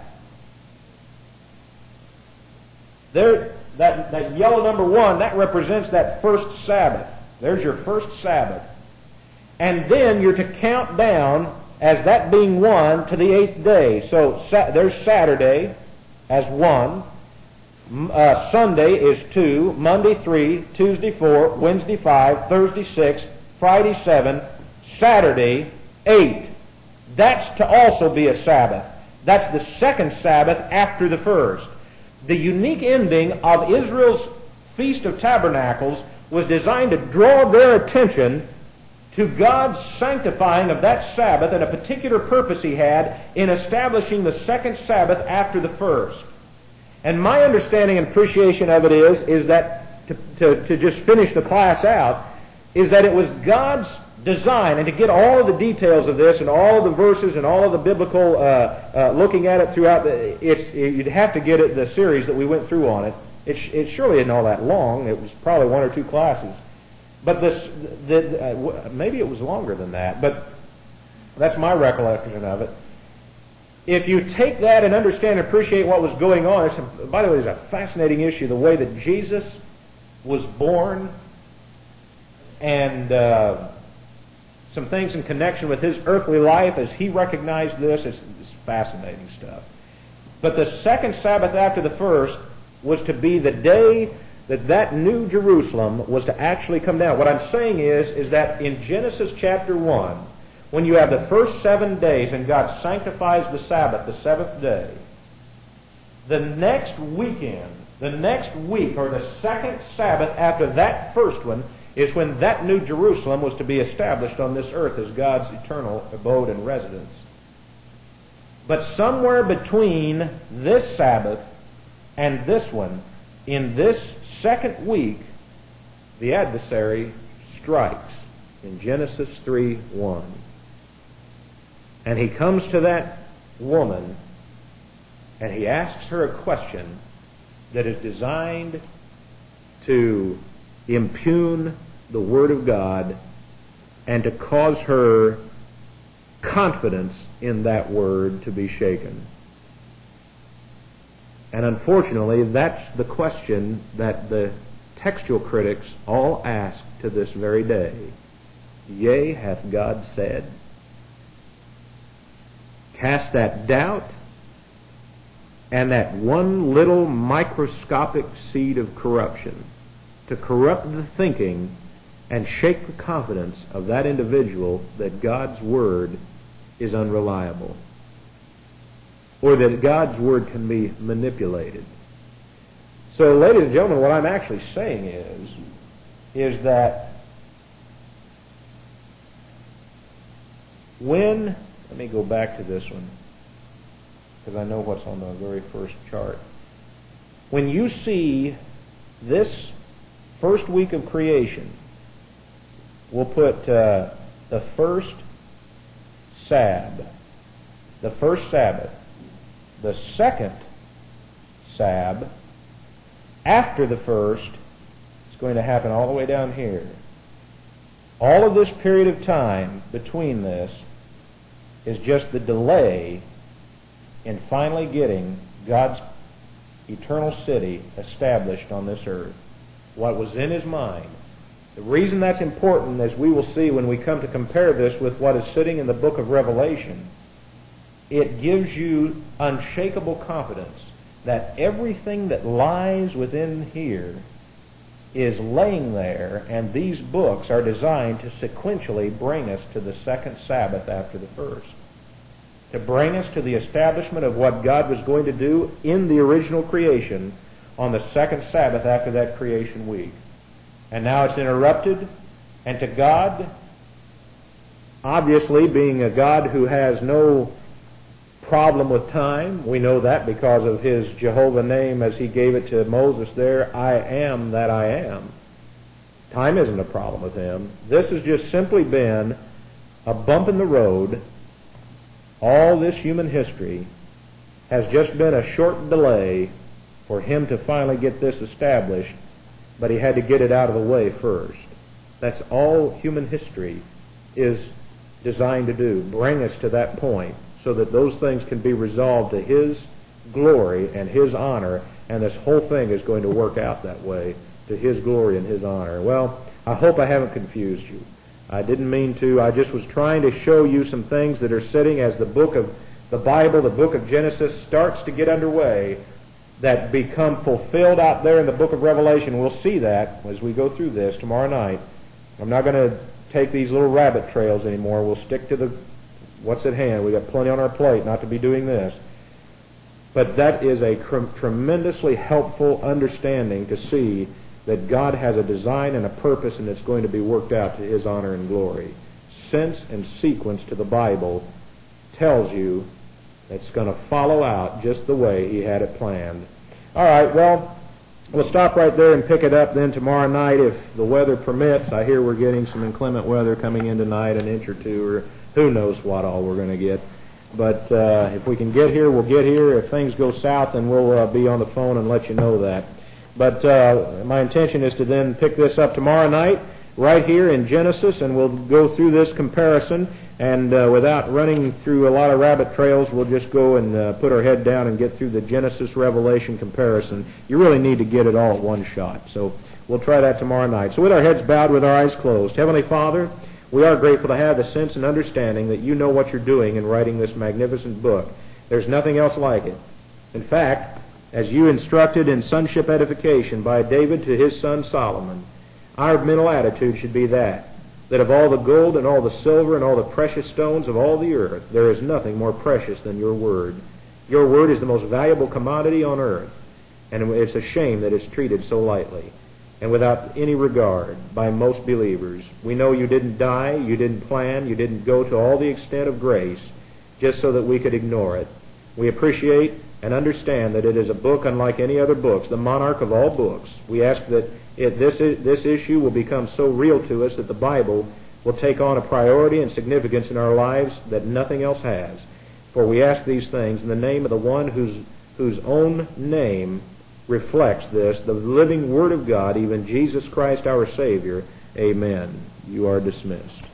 There, that, that yellow number one, that represents that first Sabbath. There's your first Sabbath. And then you're to count down as that being one to the eighth day. So sa- there's Saturday as one. Uh, Sunday is two, Monday three, Tuesday four, Wednesday five, Thursday six, Friday seven, Saturday eight. That's to also be a Sabbath. That's the second Sabbath after the first. The unique ending of Israel's Feast of Tabernacles was designed to draw their attention to God's sanctifying of that Sabbath and a particular purpose He had in establishing the second Sabbath after the first. And my understanding and appreciation of it is, is that, to, to, to just finish the class out, is that it was God's design, and to get all of the details of this and all of the verses and all of the biblical, uh, uh, looking at it throughout, the, it's, you'd have to get it, the series that we went through on it. It, it surely isn't all that long. It was probably one or two classes. But this, the, uh, maybe it was longer than that, but that's my recollection of it. If you take that and understand and appreciate what was going on, it's a, by the way, there's a fascinating issue, the way that Jesus was born and uh, some things in connection with His earthly life as He recognized this. It's, it's fascinating stuff. But the second Sabbath after the first was to be the day that that new Jerusalem was to actually come down. What I'm saying is, is that in Genesis chapter one, when you have the first seven days and God sanctifies the Sabbath, the seventh day, the next weekend, the next week, or the second Sabbath after that first one, is when that new Jerusalem was to be established on this earth as God's eternal abode and residence. But somewhere between this Sabbath and this one, in this second week, the adversary strikes in Genesis three one. And he comes to that woman and he asks her a question that is designed to impugn the Word of God and to cause her confidence in that Word to be shaken. And unfortunately, that's the question that the textual critics all ask to this very day. Yea, hath God said? Cast that doubt and that one little microscopic seed of corruption to corrupt the thinking and shake the confidence of that individual that God's Word is unreliable, or that God's Word can be manipulated. So, ladies and gentlemen, what I'm actually saying is, is that when, let me go back to this one, because I know what's on the very first chart. When you see this first week of creation, we'll put uh, the first Sab, the first Sabbath, the second Sab. After the first, it's going to happen all the way down here. All of this period of time between this is just the delay in finally getting God's eternal city established on this earth. What was in his mind. The reason that's important, as we will see when we come to compare this with what is sitting in the book of Revelation, it gives you unshakable confidence that everything that lies within here is laying there, and these books are designed to sequentially bring us to the second Sabbath after the first. To bring us to the establishment of what God was going to do in the original creation on the second Sabbath after that creation week. And now it's interrupted, and to God, obviously being a God who has no problem with time, we know that because of his Jehovah name as he gave it to Moses there, I am that I am. Time isn't a problem with him. This has just simply been a bump in the road. All this human history has just been a short delay for him to finally get this established, but he had to get it out of the way first. That's all human history is designed to do, bring us to that point so that those things can be resolved to his glory and his honor, and this whole thing is going to work out that way to his glory and his honor. Well, I hope I haven't confused you. I didn't mean to. I just was trying to show you some things that are sitting as the book of the Bible, the book of Genesis, starts to get underway, that become fulfilled out there in the book of Revelation. We'll see that as we go through this tomorrow night. I'm not going to take these little rabbit trails anymore. We'll stick to the what's at hand. We've got plenty on our plate not to be doing this. But that is a cr- tremendously helpful understanding to see that God has a design and a purpose, and it's going to be worked out to his honor and glory. Sense and sequence to the Bible tells you it's going to follow out just the way he had it planned. All right, well, we'll stop right there and pick it up then tomorrow night if the weather permits. I hear we're getting some inclement weather coming in tonight, an inch or two, or who knows what all we're going to get. But uh, if we can get here, we'll get here. If things go south, then we'll uh, be on the phone and let you know that. But uh, my intention is to then pick this up tomorrow night right here in Genesis, and we'll go through this comparison. And uh, without running through a lot of rabbit trails, we'll just go and uh, put our head down and get through the Genesis-Revelation comparison. You really need to get it all at one shot. So we'll try that tomorrow night. So with our heads bowed, with our eyes closed, Heavenly Father, we are grateful to have the sense and understanding that you know what you're doing in writing this magnificent book. There's nothing else like it. In fact, as you instructed in sonship edification by David to his son Solomon, our mental attitude should be that, that of all the gold and all the silver and all the precious stones of all the earth, there is nothing more precious than your word. Your word is the most valuable commodity on earth, and it's a shame that it's treated so lightly and without any regard by most believers. We know you didn't die, you didn't plan, you didn't go to all the extent of grace just so that we could ignore it. We appreciate and understand that it is a book unlike any other books, the monarch of all books. We ask that it, this, this issue will become so real to us that the Bible will take on a priority and significance in our lives that nothing else has. For we ask these things in the name of the one whose, whose own name reflects this, the living Word of God, even Jesus Christ our Savior. Amen. You are dismissed.